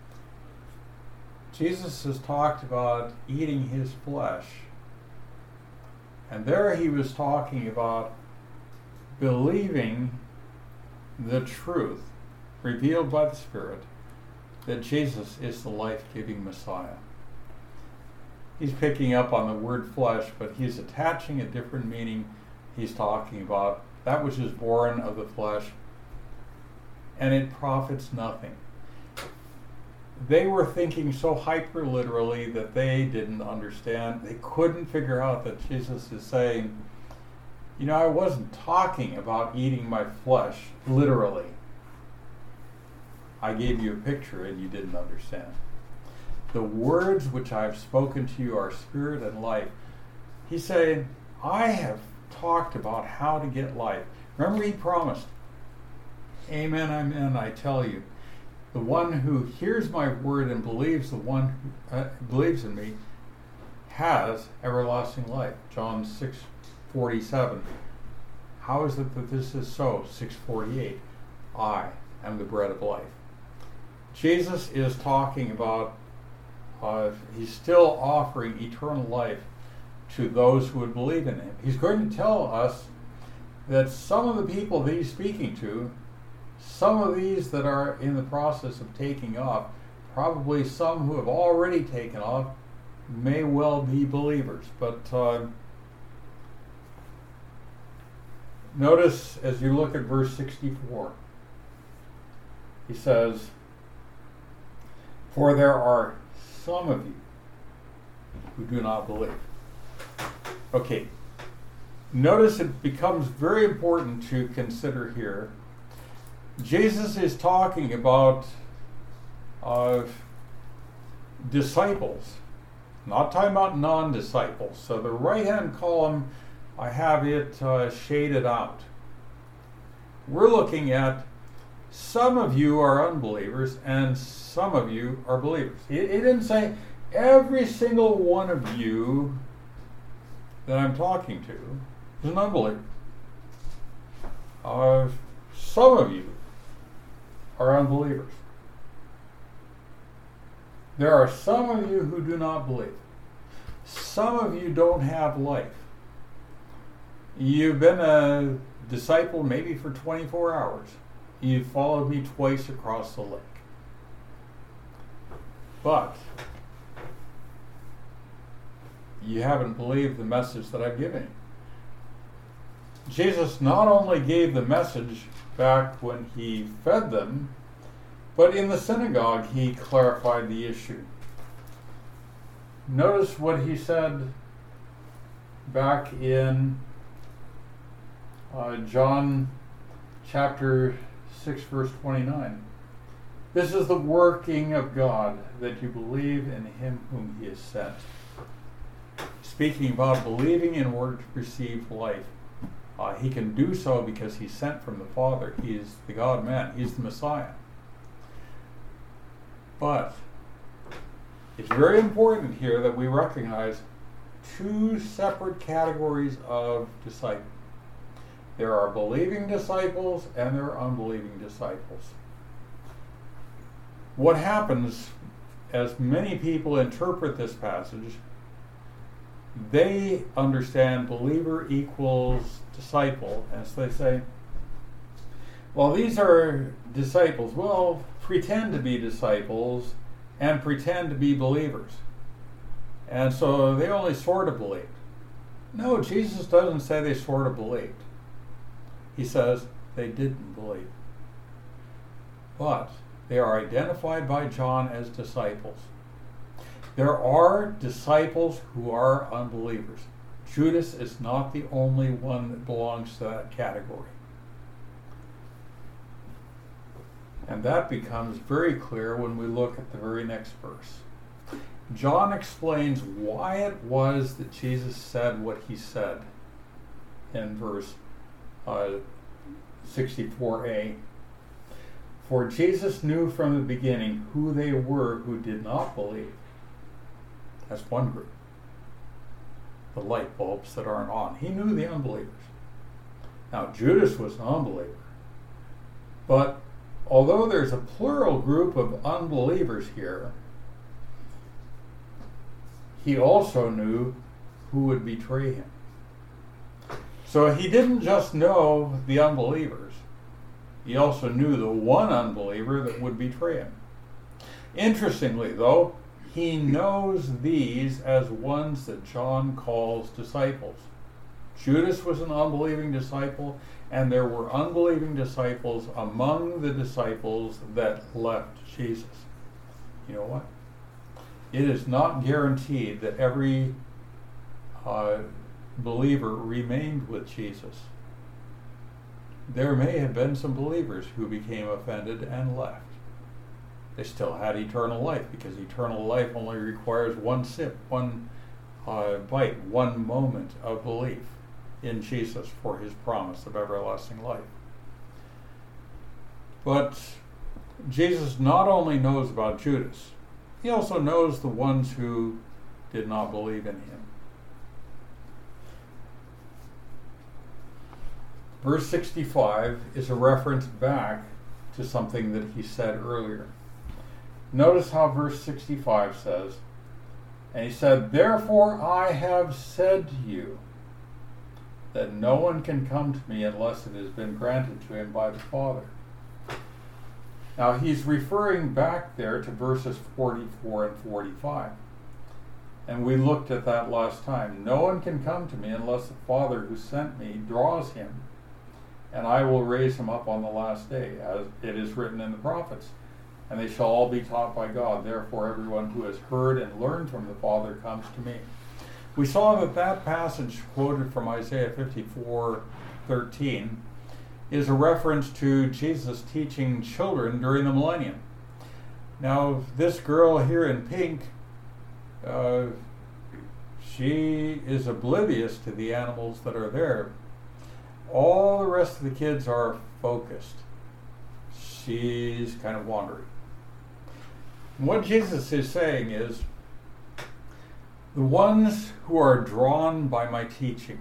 Jesus has talked about eating his flesh. And there he was talking about believing the truth revealed by the Spirit that Jesus is the life-giving Messiah. He's picking up on the word flesh, but he's attaching a different meaning. He's talking about that which is born of the flesh, and it profits nothing. They were thinking so hyper-literally that they didn't understand. They couldn't figure out that Jesus is saying, I wasn't talking about eating my flesh literally. I gave you a picture and you didn't understand. The words which I have spoken to you are spirit and life. He's saying, I have talked about how to get life. Remember, he promised, amen, amen, I tell you, the one who hears my word and believes the one who believes in me has everlasting life. John 6:47. How is it that this is so? 6:48. I am the bread of life. Jesus is talking about, he's still offering eternal life to those who would believe in him. He's going to tell us that some of the people that he's speaking to, some of these that are in the process of taking off, probably some who have already taken off, may well be believers. But notice as you look at verse 64, he says, for there are some of you who do not believe. Okay, notice it becomes very important to consider here. Jesus is talking about disciples, not talking about non-disciples. So the right-hand column, I have it shaded out. We're looking at some of you are unbelievers and some of you are believers. It didn't say every single one of you that I'm talking to is an unbeliever. Some of you are unbelievers. There are some of you who do not believe. Some of you don't have life. You've been a disciple maybe for 24 hours. You've followed me twice across the lake. But you haven't believed the message that I've given you. Jesus not only gave the message back when he fed them, But in the synagogue, he clarified the issue. Notice what he said back in John chapter 6, verse 29. This is the working of God, that you believe in him whom he has sent. Speaking about believing in order to receive life. He can do so because he's sent from the Father. He is the God-man. He's the Messiah. But it's very important here that we recognize two separate categories of disciples. There are believing disciples and there are unbelieving disciples. What happens, as many people interpret this passage, they understand believer equals disciple, and so they say, well, these are disciples. Well, pretend to be disciples and pretend to be believers. And so they only sort of believed. No, Jesus doesn't say they sort of believed. He says they didn't believe. But they are identified by John as disciples. There are disciples who are unbelievers. Judas is not the only one that belongs to that category. And that becomes very clear when we look at the very next verse. John explains why it was that Jesus said what he said in verse 64a. For Jesus knew from the beginning who they were who did not believe. That's one group. The light bulbs that aren't on. He knew the unbelievers. Now, Judas was an unbeliever. But although there's a plural group of unbelievers here, he also knew who would betray him. So he didn't just know the unbelievers. He also knew the one unbeliever that would betray him. Interestingly, though, he knows these as ones that John calls disciples. Judas was an unbelieving disciple, and there were unbelieving disciples among the disciples that left Jesus. You know what? It is not guaranteed that every believer remained with Jesus. There may have been some believers who became offended and left. They still had eternal life, because eternal life only requires one sip, one bite, one moment of belief in Jesus for his promise of everlasting life. But Jesus not only knows about Judas, he also knows the ones who did not believe in him. Verse 65 is a reference back to something that he said earlier. Notice how verse 65 says, and he said, therefore I have said to you that no one can come to me unless it has been granted to him by the Father. Now he's referring back there to verses 44 and 45. And we looked at that last time. No one can come to me unless the Father who sent me draws him, and I will raise him up on the last day, as it is written in the prophets. And they shall all be taught by God. Therefore everyone who has heard and learned from the Father comes to me. We saw that that passage quoted from Isaiah 54:13 is a reference to Jesus teaching children during the millennium. Now, this girl here in pink, she is oblivious to the animals that are there. All the rest of the kids are focused. She's kind of wandering. And what Jesus is saying is, the ones who are drawn by my teaching.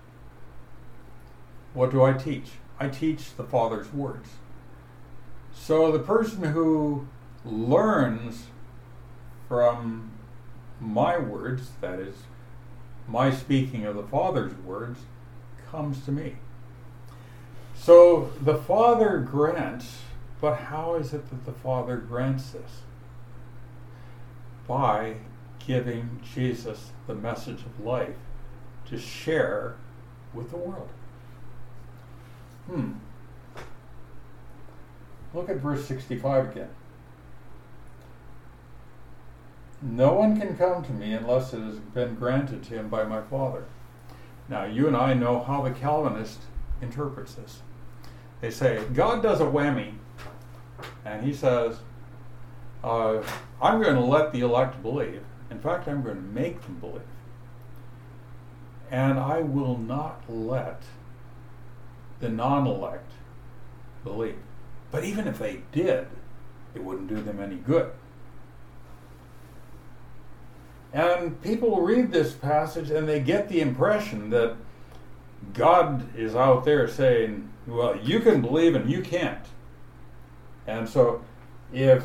What do I teach? I teach the Father's words. So the person who learns from my words, that is, my speaking of the Father's words, comes to me. So the Father grants, but how is it that the Father grants this? By giving Jesus the message of life to share with the world. Look at verse 65 again. No one can come to me unless it has been granted to him by my Father. Now, you and I know how the Calvinist interprets this. They say, God does a whammy, and he says, I'm going to let the elect believe. In fact, I'm going to make them believe. And I will not let the non-elect believe. But even if they did, it wouldn't do them any good. And people read this passage and they get the impression that God is out there saying, well, you can believe and you can't. And so if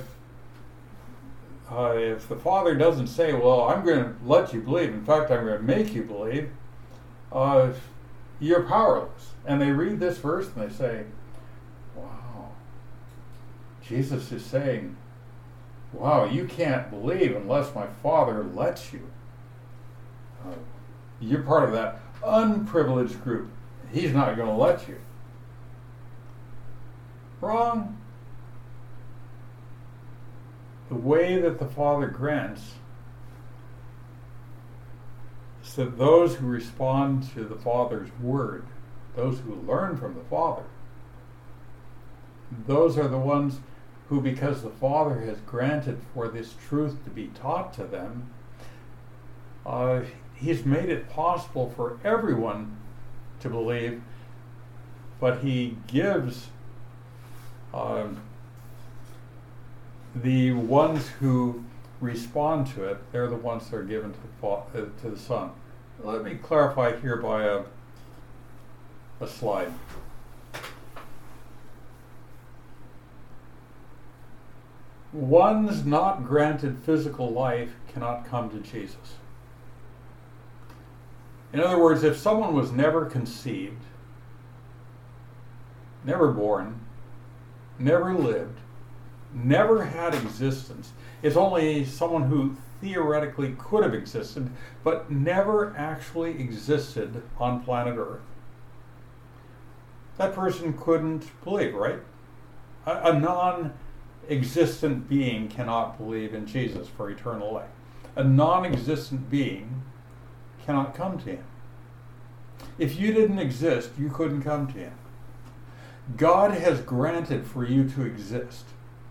the Father doesn't say, well, I'm going to let you believe, in fact, I'm going to make you believe, you're powerless. And they read this verse and they say, wow, Jesus is saying, wow, you can't believe unless my Father lets you. You're part of that unprivileged group. He's not going to let you. Wrong. The way that the Father grants is that those who respond to the Father's word, those who learn from the Father, those are the ones who, because the Father has granted for this truth to be taught to them, He's made it possible for everyone to believe, but He gives the ones who respond to it, they're the ones that are given to the Son. Let me clarify here by a slide. Ones not granted physical life cannot come to Jesus. In other words, if someone was never conceived, never born, never lived, never had existence, it's only someone who theoretically could have existed, but never actually existed on planet Earth, that person couldn't believe, right? A non-existent being cannot believe in Jesus for eternal life. A non-existent being cannot come to Him. If you didn't exist, you couldn't come to Him. God has granted for you to exist.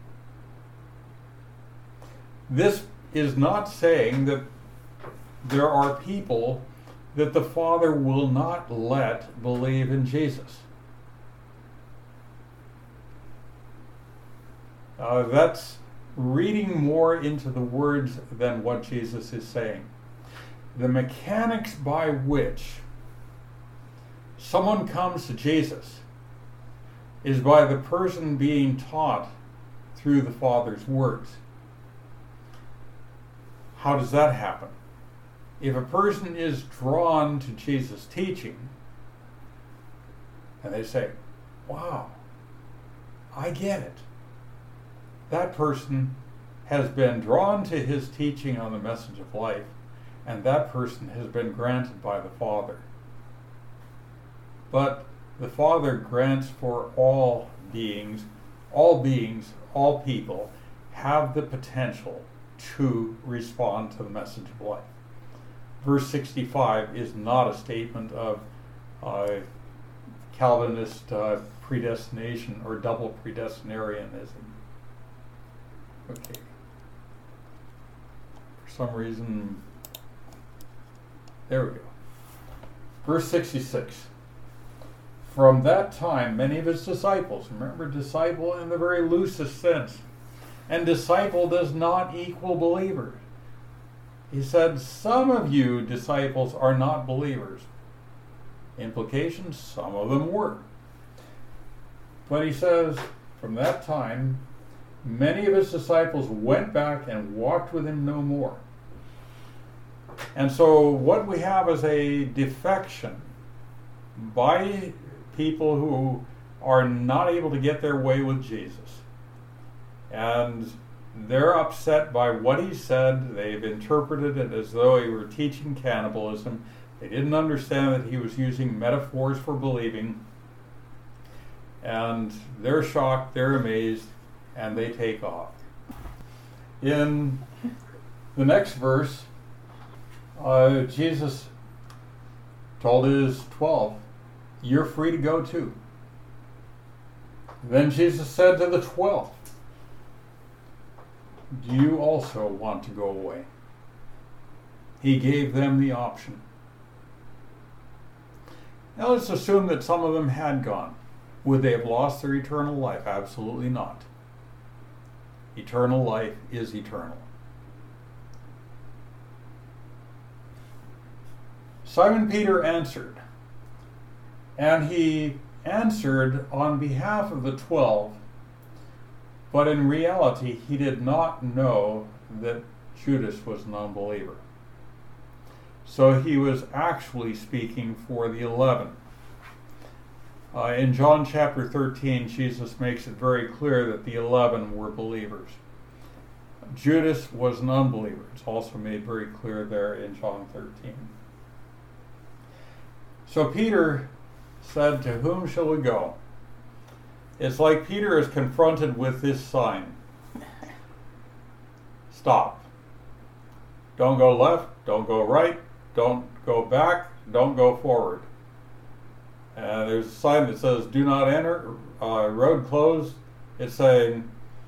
This is not saying that there are people that the Father will not let believe in Jesus. That's reading more into the words than what Jesus is saying. The mechanics by which someone comes to Jesus is by the person being taught through the Father's words. How does that happen? If a person is drawn to Jesus' teaching, and they say, wow, I get it. That person has been drawn to His teaching on the message of life, and that person has been granted by the Father. But the Father grants for all beings, all people have the potential to respond to the message of life. Verse 65 is not a statement of Calvinist predestination or double predestinarianism. Okay. For some reason, there we go. Verse 66. From that time, many of His disciples, remember disciple in the very loosest sense, and disciple does not equal believer. He said, some of you disciples are not believers. Implication, some of them were. But he says, from that time, many of His disciples went back and walked with Him no more. And so what we have is a defection by people who are not able to get their way with Jesus. And they're upset by what He said. They've interpreted it as though He were teaching cannibalism. They didn't understand that He was using metaphors for believing. And they're shocked, they're amazed, and they take off. In The next verse, Jesus told his 12, "You're free to go too." Then Jesus said to the 12, "Do you also want to go away?" He gave them the option. Now let's assume that some of them had gone. Would they have lost their eternal life? Absolutely not. Eternal life is eternal. Simon Peter answered, and he answered on behalf of the 12, but in reality he did not know that Judas was an unbeliever. So he was actually speaking for the 11. In John chapter 13, Jesus makes it very clear that the 11 were believers. Judas was an unbeliever. It's also made very clear there in John 13. So Peter said, "To whom shall we go?" It's like Peter is confronted with this sign. Stop. Don't go left, don't go right, don't go back, don't go forward. There's a sign that says, "Do not enter, road closed." It's saying,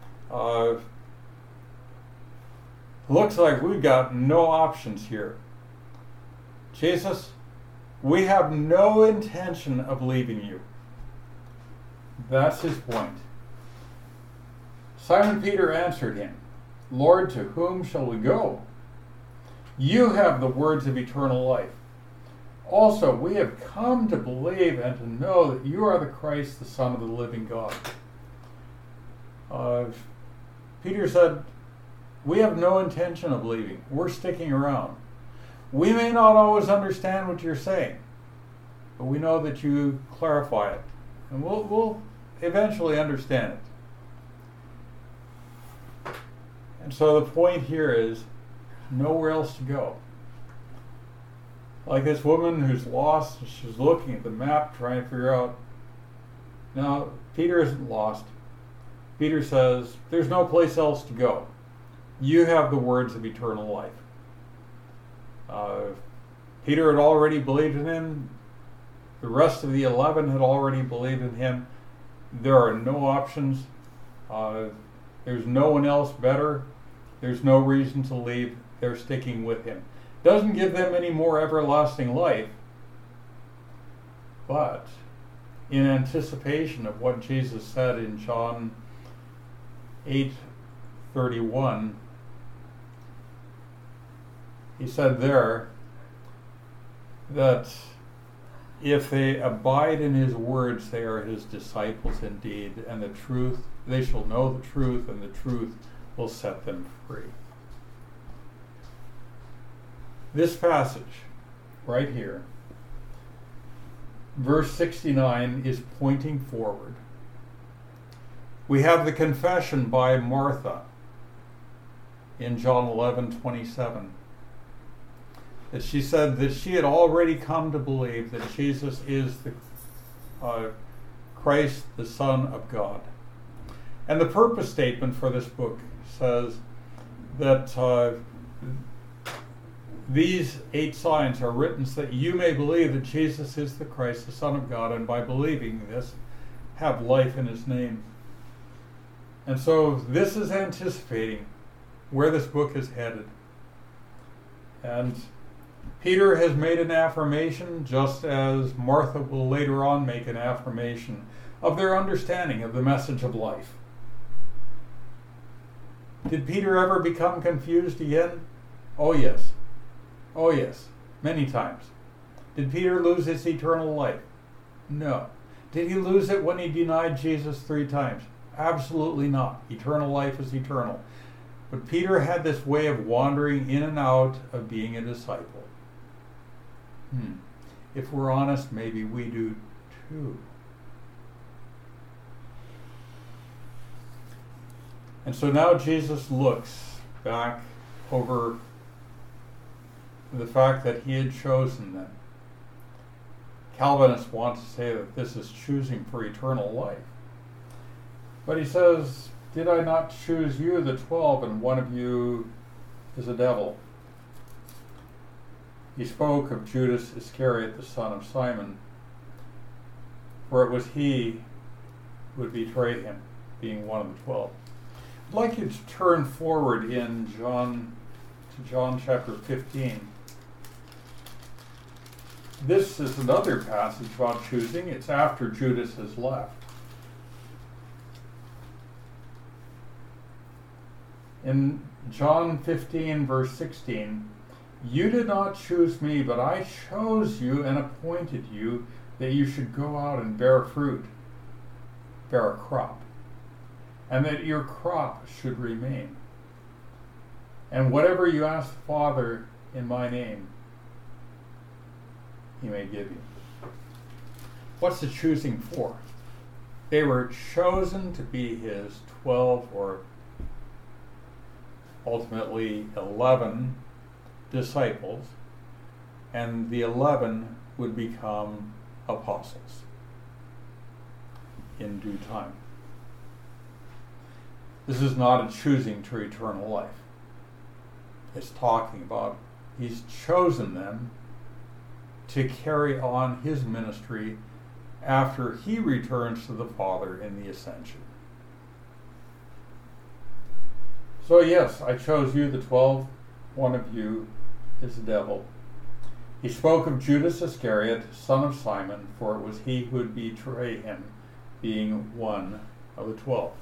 looks like we've got no options here. Jesus, we have no intention of leaving you. That's his point. Simon Peter answered him, "Lord, to whom shall we go? You have the words of eternal life. Also, we have come to believe and to know that you are the Christ, the Son of the living God." Peter said, "We have no intention of leaving. We're sticking around. We may not always understand what you're saying, but we know that you clarify it, and we'll eventually understand it." And so the point here is nowhere else to go. Like this woman who's lost, she's looking at the map trying to figure out. Now, Peter isn't lost. Peter says, there's no place else to go. You have the words of eternal life. Peter had already believed in him. The rest of the 11 had already believed in him. There are no options. There's no one else better. There's no reason to leave. They're sticking with him. Doesn't give them any more everlasting life, but in anticipation of what Jesus said in John 8:31, he said there that if they abide in his words, they are his disciples indeed, and they shall know the truth, and the truth will set them free. This passage, right here, verse 69, is pointing forward. We have the confession by Martha in John 11:27. That she said that she had already come to believe that Jesus is the Christ, the Son of God. And the purpose statement for this book says that these 8 signs are written so that you may believe that Jesus is the Christ, the Son of God, and by believing this, have life in his name. And so this is anticipating where this book is headed. And Peter has made an affirmation, just as Martha will later on make an affirmation of their understanding of the message of life. Did Peter ever become confused again? Oh yes. Oh yes, many times. Did Peter lose his eternal life? No. Did he lose it when he denied Jesus 3 times? Absolutely not. Eternal life is eternal. But Peter had this way of wandering in and out of being a disciple. If we're honest, maybe we do too. And so now Jesus looks back over the fact that he had chosen them. Calvinists want to say that this is choosing for eternal life. But he says, did I not choose you, the 12, and one of you is a devil. He spoke of Judas Iscariot, the son of Simon, for it was he who would betray him, being one of the 12. I'd like you to turn forward in John chapter 15. This is another passage about choosing. It's after Judas has left. In John 15, verse 16, "You did not choose me, but I chose you and appointed you that you should go out and bear fruit, bear a crop, and that your crop should remain. And whatever you ask the Father in my name, he may give you." What's the choosing for? They were chosen to be his 12 or ultimately 11 disciples, and the 11 would become apostles in due time. This is not a choosing to eternal life. It's talking about he's chosen them to carry on his ministry after he returns to the Father in the ascension. So yes, I chose you, the 12. One of you is the devil. He spoke of Judas Iscariot, son of Simon, for it was he who would betray him, being one of the 12.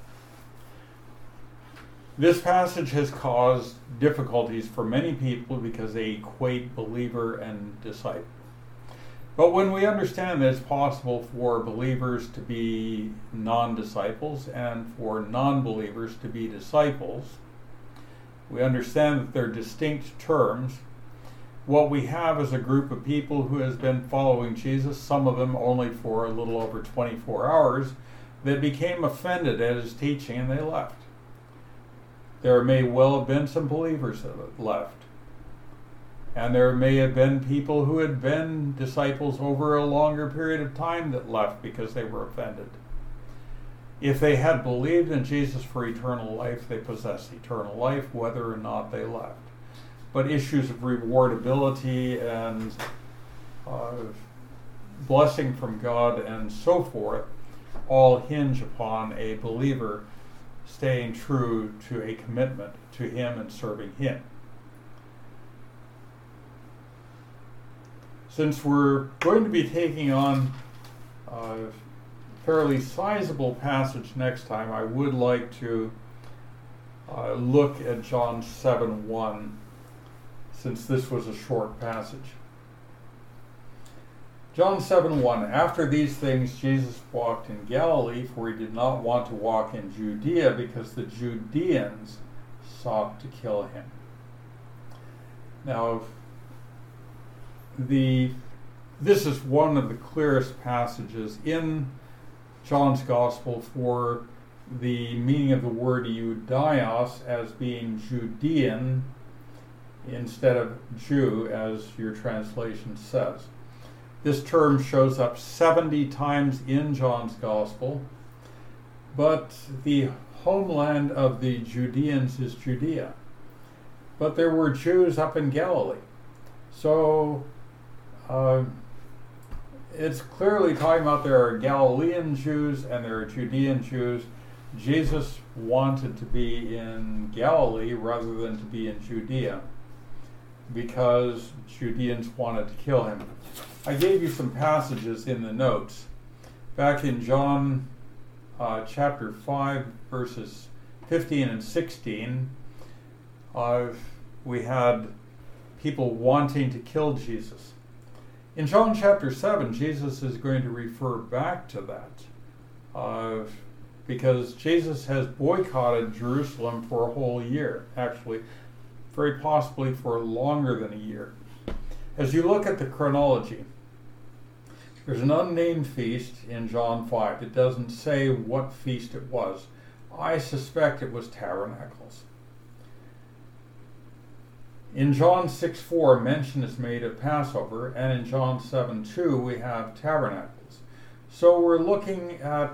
This passage has caused difficulties for many people because they equate believer and disciple. But when we understand that it's possible for believers to be non-disciples and for non-believers to be disciples, we understand that they're distinct terms. What we have is a group of people who has been following Jesus, some of them only for a little over 24 hours, that became offended at his teaching and they left. There may well have been some believers that left. And there may have been people who had been disciples over a longer period of time that left because they were offended. If they had believed in Jesus for eternal life, they possessed eternal life, whether or not they left. But issues of rewardability and blessing from God and so forth all hinge upon a believer staying true to a commitment to him and serving him. Since we're going to be taking on a fairly sizable passage next time, I would like to look at John 7:1, since this was a short passage. John 7:1, "After these things Jesus walked in Galilee, for he did not want to walk in Judea, because the Judeans sought to kill him." Now, this is one of the clearest passages in John's Gospel for the meaning of the word Judaios as being Judean instead of Jew, as your translation says. This term shows up 70 times in John's Gospel, but the homeland of the Judeans is Judea. But there were Jews up in Galilee. So it's clearly talking about there are Galilean Jews and there are Judean Jews. Jesus wanted to be in Galilee rather than to be in Judea because Judeans wanted to kill him. I gave you some passages in the notes. Back in John chapter 5, verses 15 and 16, we had people wanting to kill Jesus. In John chapter 7, Jesus is going to refer back to that because Jesus has boycotted Jerusalem for a whole year, actually, very possibly for longer than a year. As you look at the chronology, there's an unnamed feast in John 5. It doesn't say what feast it was. I suspect it was Tabernacles. In John 6:4, mention is made of Passover, and in John 7:2, we have Tabernacles. So we're looking at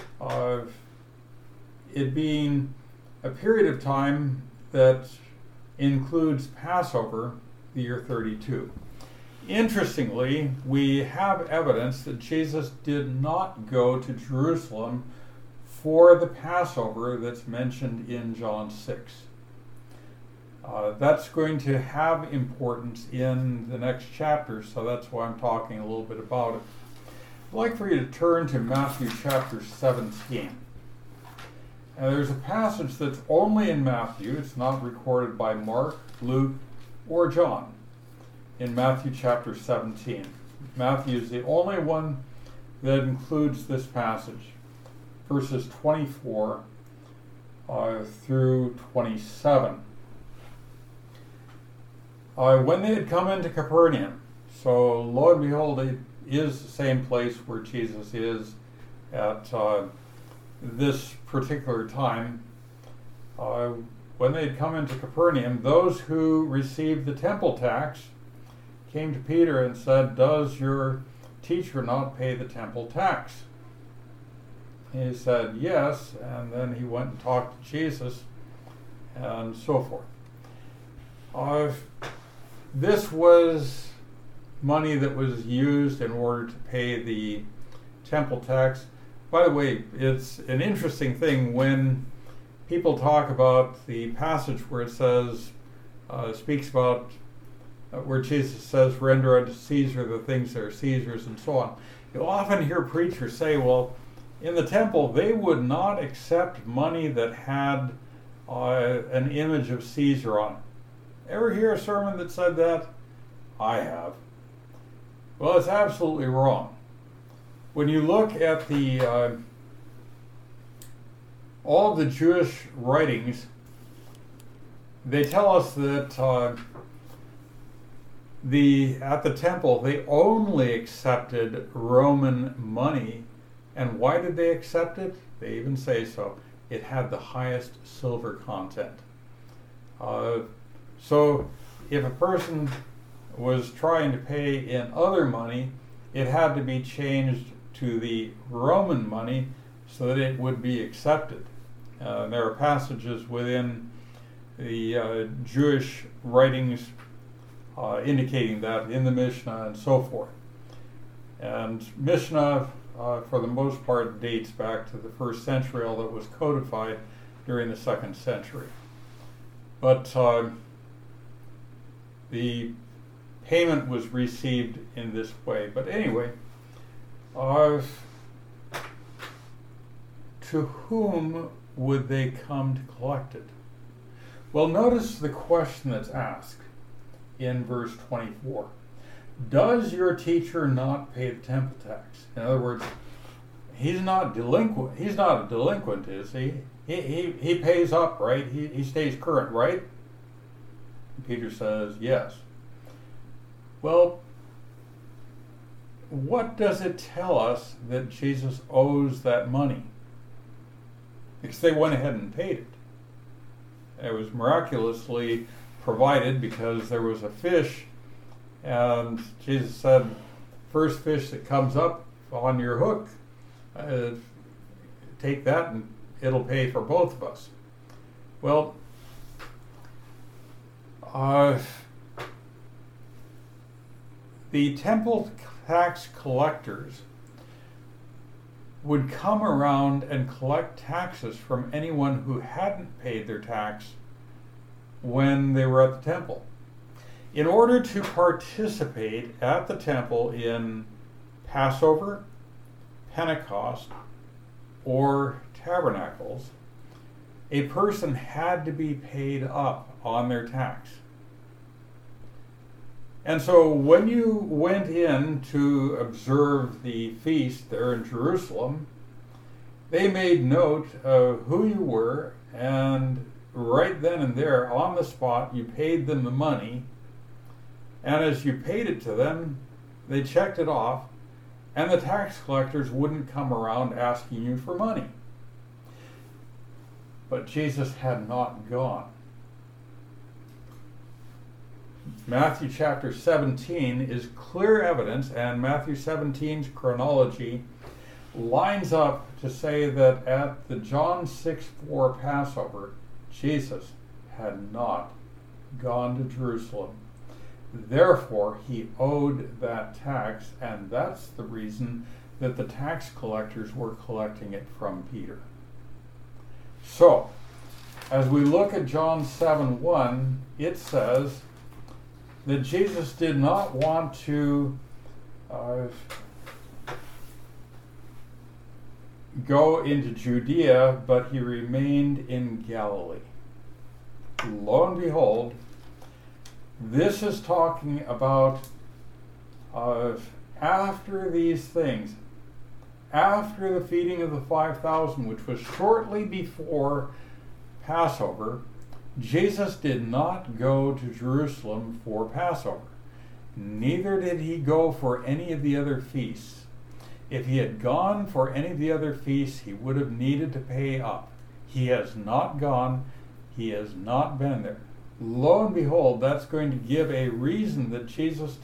it being a period of time that includes Passover, the year 32. Interestingly, we have evidence that Jesus did not go to Jerusalem for the Passover that's mentioned in John 6. That's going to have importance in the next chapter, so that's why I'm talking a little bit about it. I'd like for you to turn to Matthew chapter 17. And there's a passage that's only in Matthew. It's not recorded by Mark, Luke, or John in Matthew chapter 17. Matthew is the only one that includes this passage, verses 24 through 27. When they had come into Capernaum, so lo and behold, it is the same place where Jesus is at this particular time. When they had come into Capernaum, those who received the temple tax came to Peter and said, "Does your teacher not pay the temple tax?" He said, "Yes," and then he went and talked to Jesus and so forth. This was money that was used in order to pay the temple tax. By the way, it's an interesting thing when people talk about the passage where it says, speaks about where Jesus says, "Render unto Caesar the things that are Caesar's," and so on. You'll often hear preachers say, well, in the temple, they would not accept money that had an image of Caesar on it. Ever hear a sermon that said that? I have. Well, it's absolutely wrong. When you look at the all of the Jewish writings, they tell us that at the temple they only accepted Roman money. And why did they accept it? They even say so. It had the highest silver content. So if a person was trying to pay in other money, it had to be changed to the Roman money so that it would be accepted. There are passages within the Jewish writings indicating that in the Mishnah and so forth. And Mishnah, for the most part, dates back to the 1st century, although it was codified during the 2nd century. But the payment was received in this way. But anyway, to whom would they come to collect it? Well, notice the question that's asked in verse 24. Does your teacher not pay the temple tax? In other words, he's not delinquent. He's not a delinquent, is he? He pays up, right? He stays current, right? Peter says, yes. Well, what does it tell us that Jesus owes that money? Because they went ahead and paid it. It was miraculously provided because there was a fish, and Jesus said, first fish that comes up on your hook, take that and it'll pay for both of us. Well, the temple tax collectors would come around and collect taxes from anyone who hadn't paid their tax when they were at the temple. In order to participate at the temple in Passover, Pentecost, or Tabernacles, a person had to be paid up on their tax. And so when you went in to observe the feast there in Jerusalem, they made note of who you were, and right then and there, on the spot, you paid them the money. And as you paid it to them, they checked it off, and the tax collectors wouldn't come around asking you for money. But Jesus had not gone. Matthew chapter 17 is clear evidence, and Matthew 17's chronology lines up to say that at the John 6:4 Passover, Jesus had not gone to Jerusalem. Therefore, he owed that tax, and that's the reason that the tax collectors were collecting it from Peter. So, as we look at John 7:1, it says that Jesus did not want to go into Judea, but he remained in Galilee. Lo and behold, this is talking about after these things, after the feeding of the 5,000, which was shortly before Passover. Jesus did not go to Jerusalem for Passover. Neither did he go for any of the other feasts. If he had gone for any of the other feasts, he would have needed to pay up. He has not gone. He has not been there. Lo and behold, that's going to give a reason that Jesus'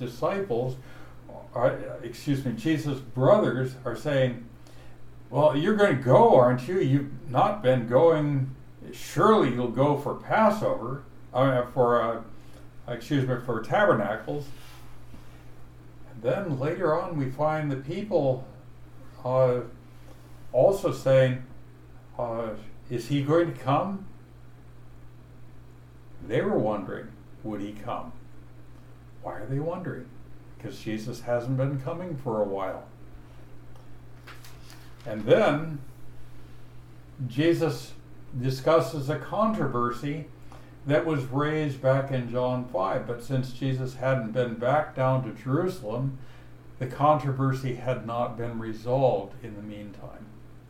Jesus' brothers are saying, well, you're going to go, aren't you? You've not been going. Surely you'll go for Passover, for Tabernacles. And then later on we find the people also saying, is he going to come? They were wondering, would he come? Why are they wondering? Because Jesus hasn't been coming for a while. And then Jesus discusses a controversy that was raised back in John 5. But since Jesus hadn't been back down to Jerusalem, the controversy had not been resolved in the meantime.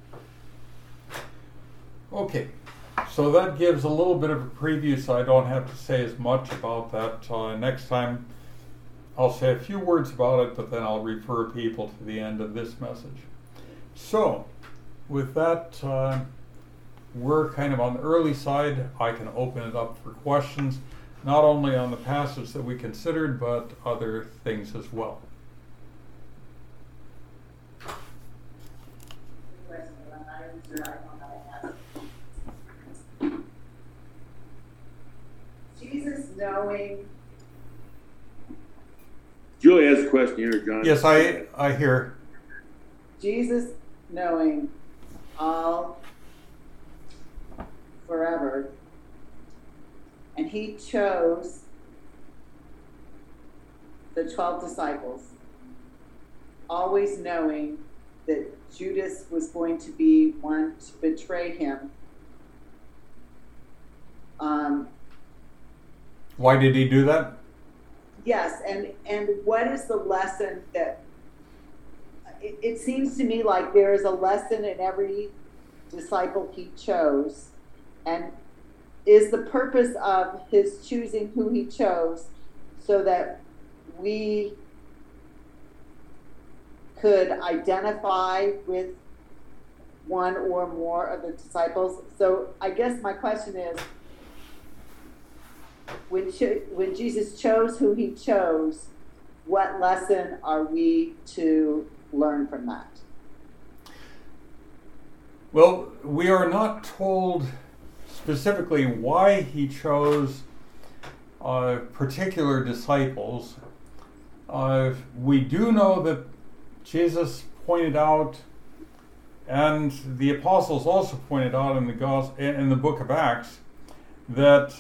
Okay, so that gives a little bit of a preview, so I don't have to say as much about that. Next time I'll say a few words about it, but then I'll refer people to the end of this message. So, with that, we're kind of on the early side. I can open it up for questions, not only on the passage that we considered, but other things as well. Jesus knowing. Julie has a question here, John. Yes, I hear. Jesus knowing all forever, and he chose the 12 disciples, always knowing that Judas was going to be one to betray him. Why did he do that? Yes, and what is the lesson that, it seems to me like there is a lesson in every disciple he chose, and is the purpose of his choosing who he chose so that we could identify with one or more of the disciples. So I guess my question is, when Jesus chose who he chose, what lesson are we to learn from that? Well, we are not told specifically why he chose particular disciples. We do know that Jesus pointed out, and the apostles also pointed out in the book of Acts, that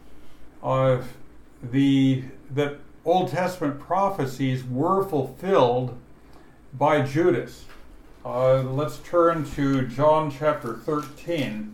that Old Testament prophecies were fulfilled by Judas. Let's turn to John chapter 13.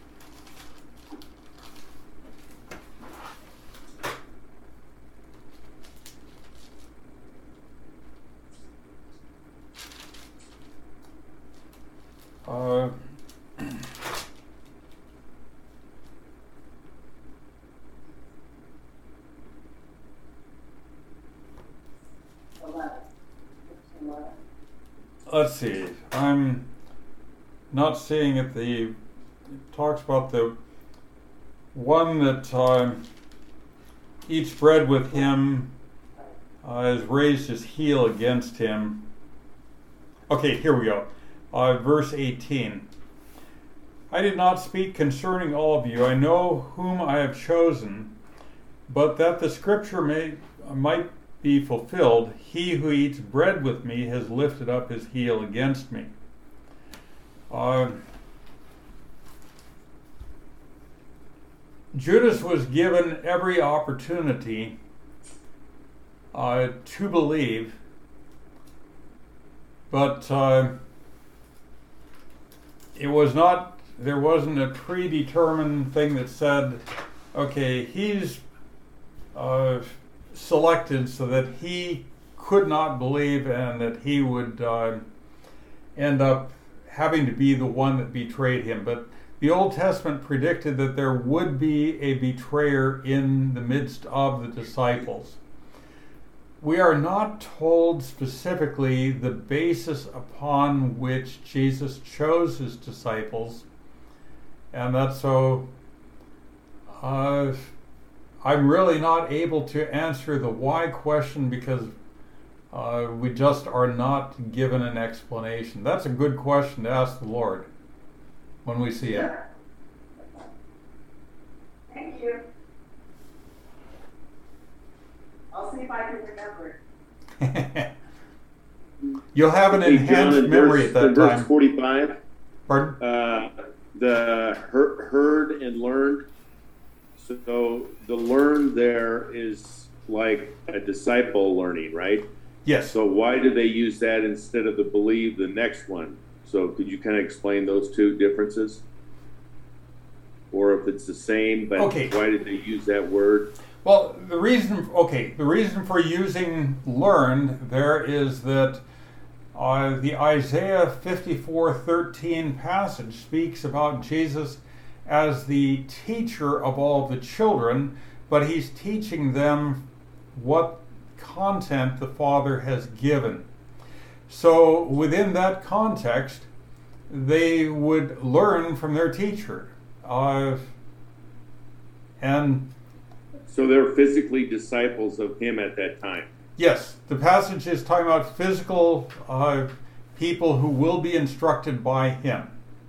Let's see. I'm not seeing it. It talks about the one that eats bread with him has raised his heel against him. Okay, here we go. Verse 18. I did not speak concerning all of you. I know whom I have chosen, but that the scripture might be fulfilled, he who eats bread with me has lifted up his heel against me. Judas was given every opportunity to believe, but it was not, there wasn't a predetermined thing that said, okay, he's selected so that he could not believe and that he would end up having to be the one that betrayed him. But the Old Testament predicted that there would be a betrayer in the midst of the disciples. We are not told specifically the basis upon which Jesus chose his disciples, and that's so I'm really not able to answer the why question because we just are not given an explanation. That's a good question to ask the Lord when we see it. Thank you. I'll see if I can remember it. You'll have an Hey, John, enhanced in memory at that verse time. 45, Pardon? the heard and learned. So the learned there is like a disciple learning, right? Yes. So why do they use that instead of the believe, the next one? So could you kind of explain those two differences? Or if it's the same, but Okay. why did they use that word? Well, the reason for using learned there is that the Isaiah 54:13 passage speaks about Jesus as the teacher of all the children, but he's teaching them what content the Father has given. So within that context, they would learn from their teacher. And So they're physically disciples of him at that time. yes, the passage is talking about physical people who will be instructed by him.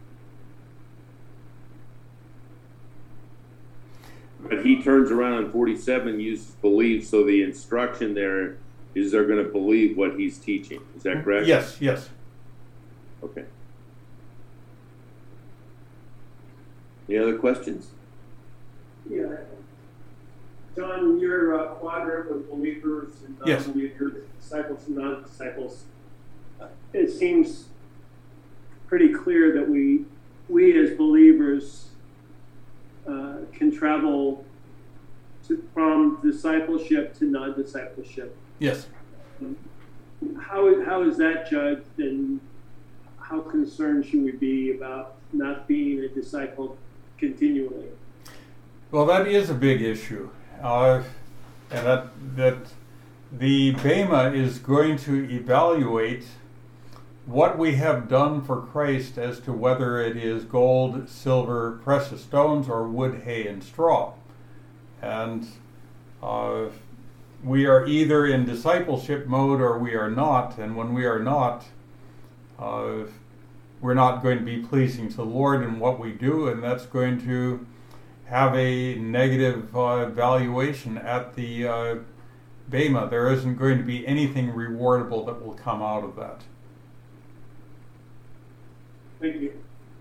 But he turns around in 47, uses believe, so the instruction there is they're going to believe what he's teaching. Is that correct? Yes, yes. Okay. Any other questions? Yeah. John, your quadrant with believers and Yes. non-believers, disciples and non-disciples, it seems pretty clear that we as believers can travel from discipleship to non-discipleship. Yes. How is that judged, and how concerned should we be about not being a disciple continually? Well, that is a big issue, and that the Bema is going to evaluate what we have done for Christ as to whether it is gold, silver, precious stones, or wood, hay, and straw. And we are either in discipleship mode or we are not. And when we are not, we're not going to be pleasing to the Lord in what we do, and that's going to have a negative valuation at the Bema. There isn't going to be anything rewardable that will come out of that. Thank you.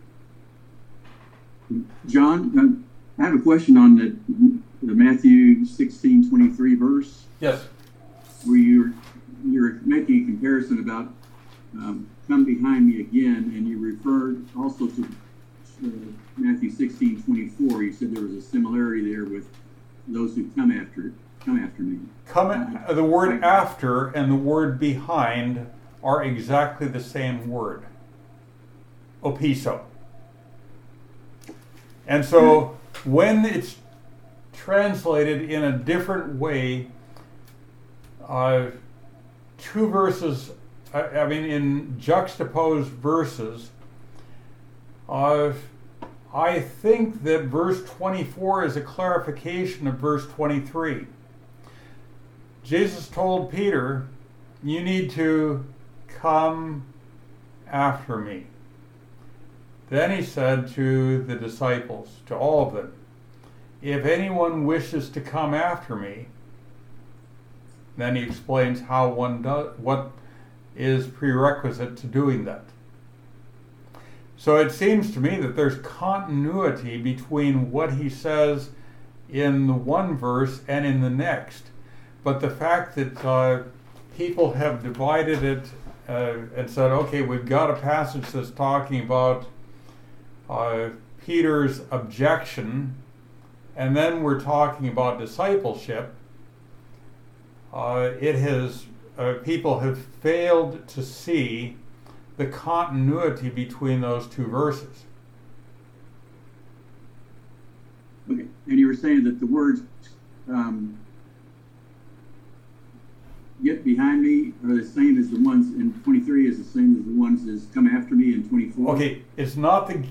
John, I have a question on the Matthew 16:23 verse, Yes. where you're making a comparison about come behind me again, and you referred also to Matthew 16:24. You said there was a similarity there with those who come after me. The word after and the word behind are exactly the same word. Opiso. And so when it's translated in a different way, two verses, in juxtaposed verses, I think that verse 24 is a clarification of verse 23. Jesus told Peter, you need to come after me. Then he said to the disciples, to all of them, if anyone wishes to come after me, then he explains how one does, what is prerequisite to doing that. So it seems to me that there's continuity between what he says in the one verse and in the next. But the fact that people have divided it and said, okay, we've got a passage that's talking about Peter's objection, and then we're talking about discipleship, people have failed to see the continuity between those two verses. Okay, and you were saying that the words "get behind me" are the same as the ones in 23, is the same as the ones as "come after me" in 24. Okay, it's not the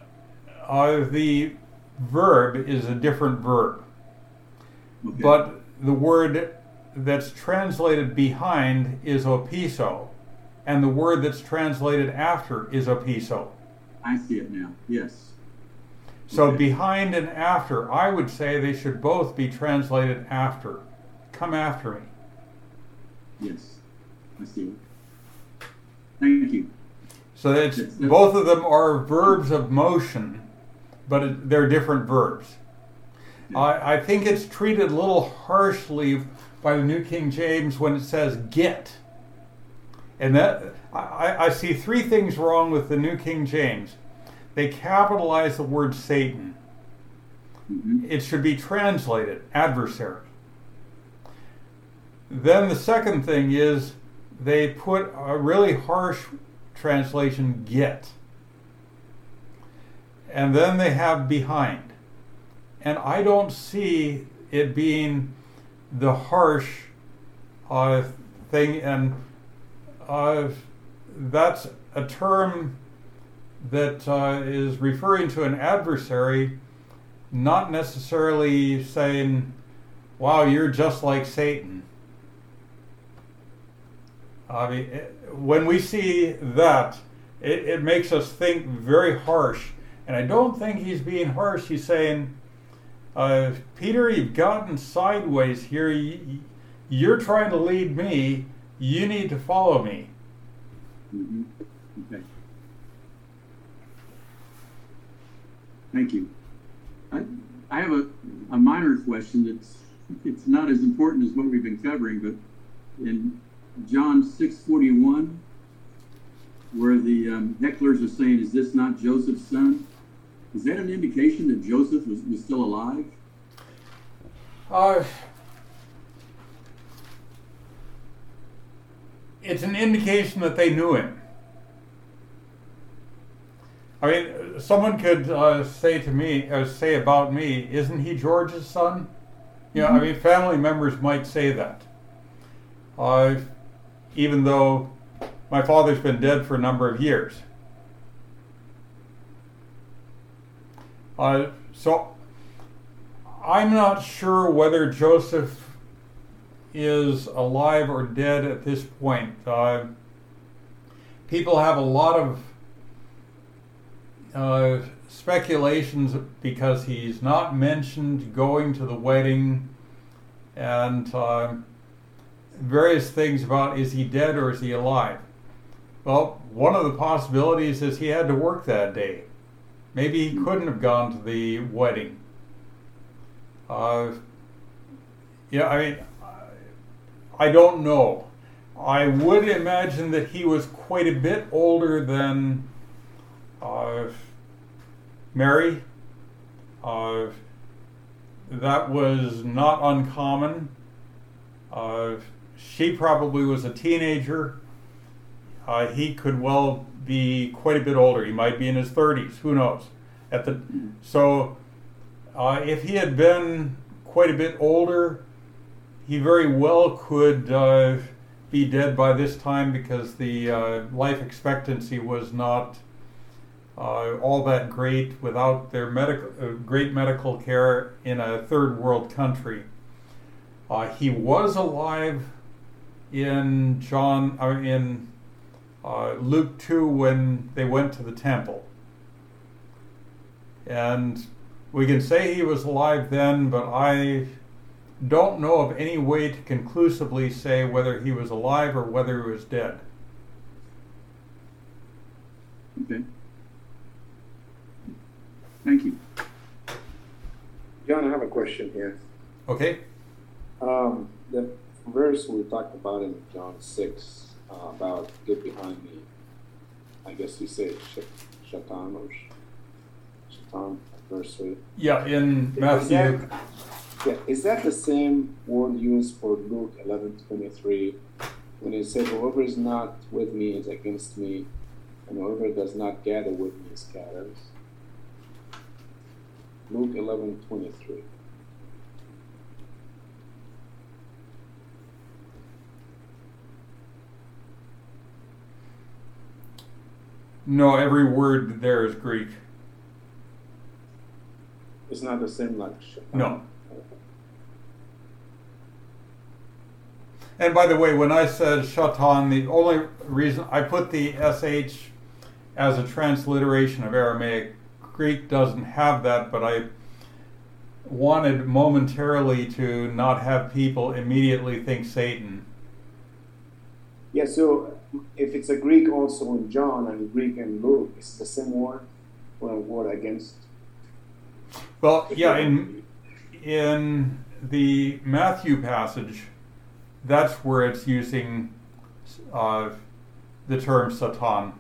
verb is a different verb, Okay. but the word that's translated behind is opiso, and the word that's translated after is opiso. I see it now. Yes. So Okay. behind and after, I would say they should both be translated after. Come after me. Yes. I see it. Thank you. So both of them are verbs of motion, but they're different verbs. I think it's treated a little harshly by the New King James when it says get. And that I see three things wrong with the New King James. They capitalize the word Satan. Mm-hmm. It should be translated adversary. Then the second thing is they put a really harsh translation, get. And then they have behind. And I don't see it being the harsh thing, and that's a term that is referring to an adversary, not necessarily saying, wow, you're just like Satan. I mean, when we see that, it makes us think very harsh. And I don't think he's being harsh. He's saying, Peter, you've gotten sideways here. You're trying to lead me. You need to follow me. Mm-hmm. Okay. Thank you. I have a minor question it's not as important as what we've been covering, but in John 6:41, where the hecklers are saying, "Is this not Joseph's son?" Is that an indication that Joseph was still alive? It's an indication that they knew him. I mean, someone could say to me, say about me, "Isn't he George's son?" You know, I mean, family members might say that. Even though my father's been dead for a number of years. So I'm not sure whether Joseph is alive or dead at this point. People have a lot of speculations because he's not mentioned going to the wedding, and various things about, is he dead or is he alive? Well, one of the possibilities is he had to work that day. Maybe he couldn't have gone to the wedding. Yeah, I mean, I don't know. I would imagine that he was quite a bit older than Mary. That was not uncommon. She probably was a teenager. He could well be quite a bit older. He might be in his 30s. Who knows? So if he had been quite a bit older, he very well could be dead by this time, because the life expectancy was not all that great without their great medical care in a third world country. He was alive in Luke 2 when they went to the temple. And We can say he was alive then, but I don't know of any way to conclusively say whether he was alive or whether he was dead. Okay. Thank you. John, I have a question here. Okay? The verse we talked about in John 6 about get behind me, I guess you say Shatan or Shatan, verse 3. Yeah, in Matthew. Is that the same word used for Luke 11:23 when it said, whoever is not with me is against me, and whoever does not gather with me scatters? Luke 11:23. No, every word there is Greek. It's not the same like Shatan? No. And by the way, when I said Shatan, the only reason I put the SH as a transliteration of Aramaic. Greek doesn't have that, but I wanted momentarily to not have people immediately think Satan. Yeah, so if it's a Greek also in John and Greek in Luke, it's the same word or a word against? Well, yeah, in the Matthew passage, that's where it's using the term Satan.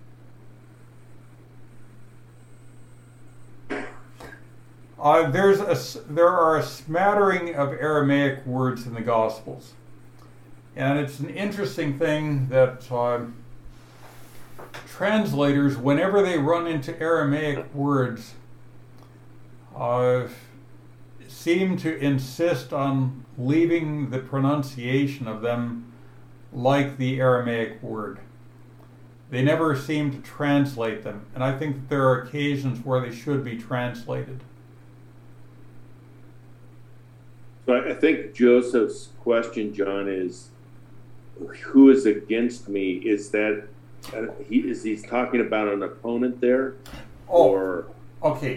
There are a smattering of Aramaic words in the Gospels. And it's an interesting thing that translators, whenever they run into Aramaic words, seem to insist on leaving the pronunciation of them like the Aramaic word. They never seem to translate them, and I think that there are occasions where they should be translated. So I think Joseph's question, John, is who is against me? Is that he's talking about an opponent there? Or okay,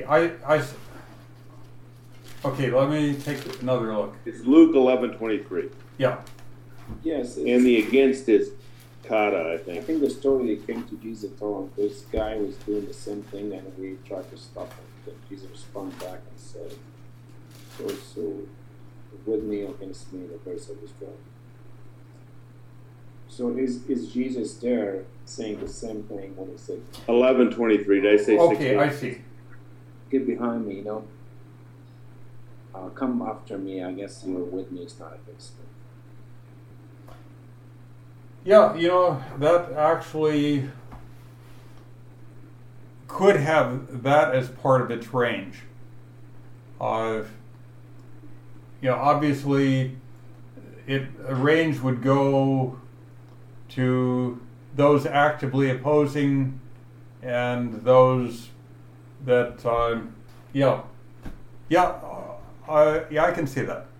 okay, let me take another look. It's Luke 11:23. Yeah. Yes. And the against is kata, I think. I think the story that came to Jesus told him this guy was doing the same thing and we tried to stop him. Then Jesus responded back and said, so with me or against me, the verse of Israel. So is Jesus there saying the same thing when he said 11:23? Did I say 16? Okay, I see. Get behind me, come after me. I guess you're with me, it's not against me. Yeah, that actually could have that as part of its range. Obviously, a range would go to those actively opposing and those that, I can see that.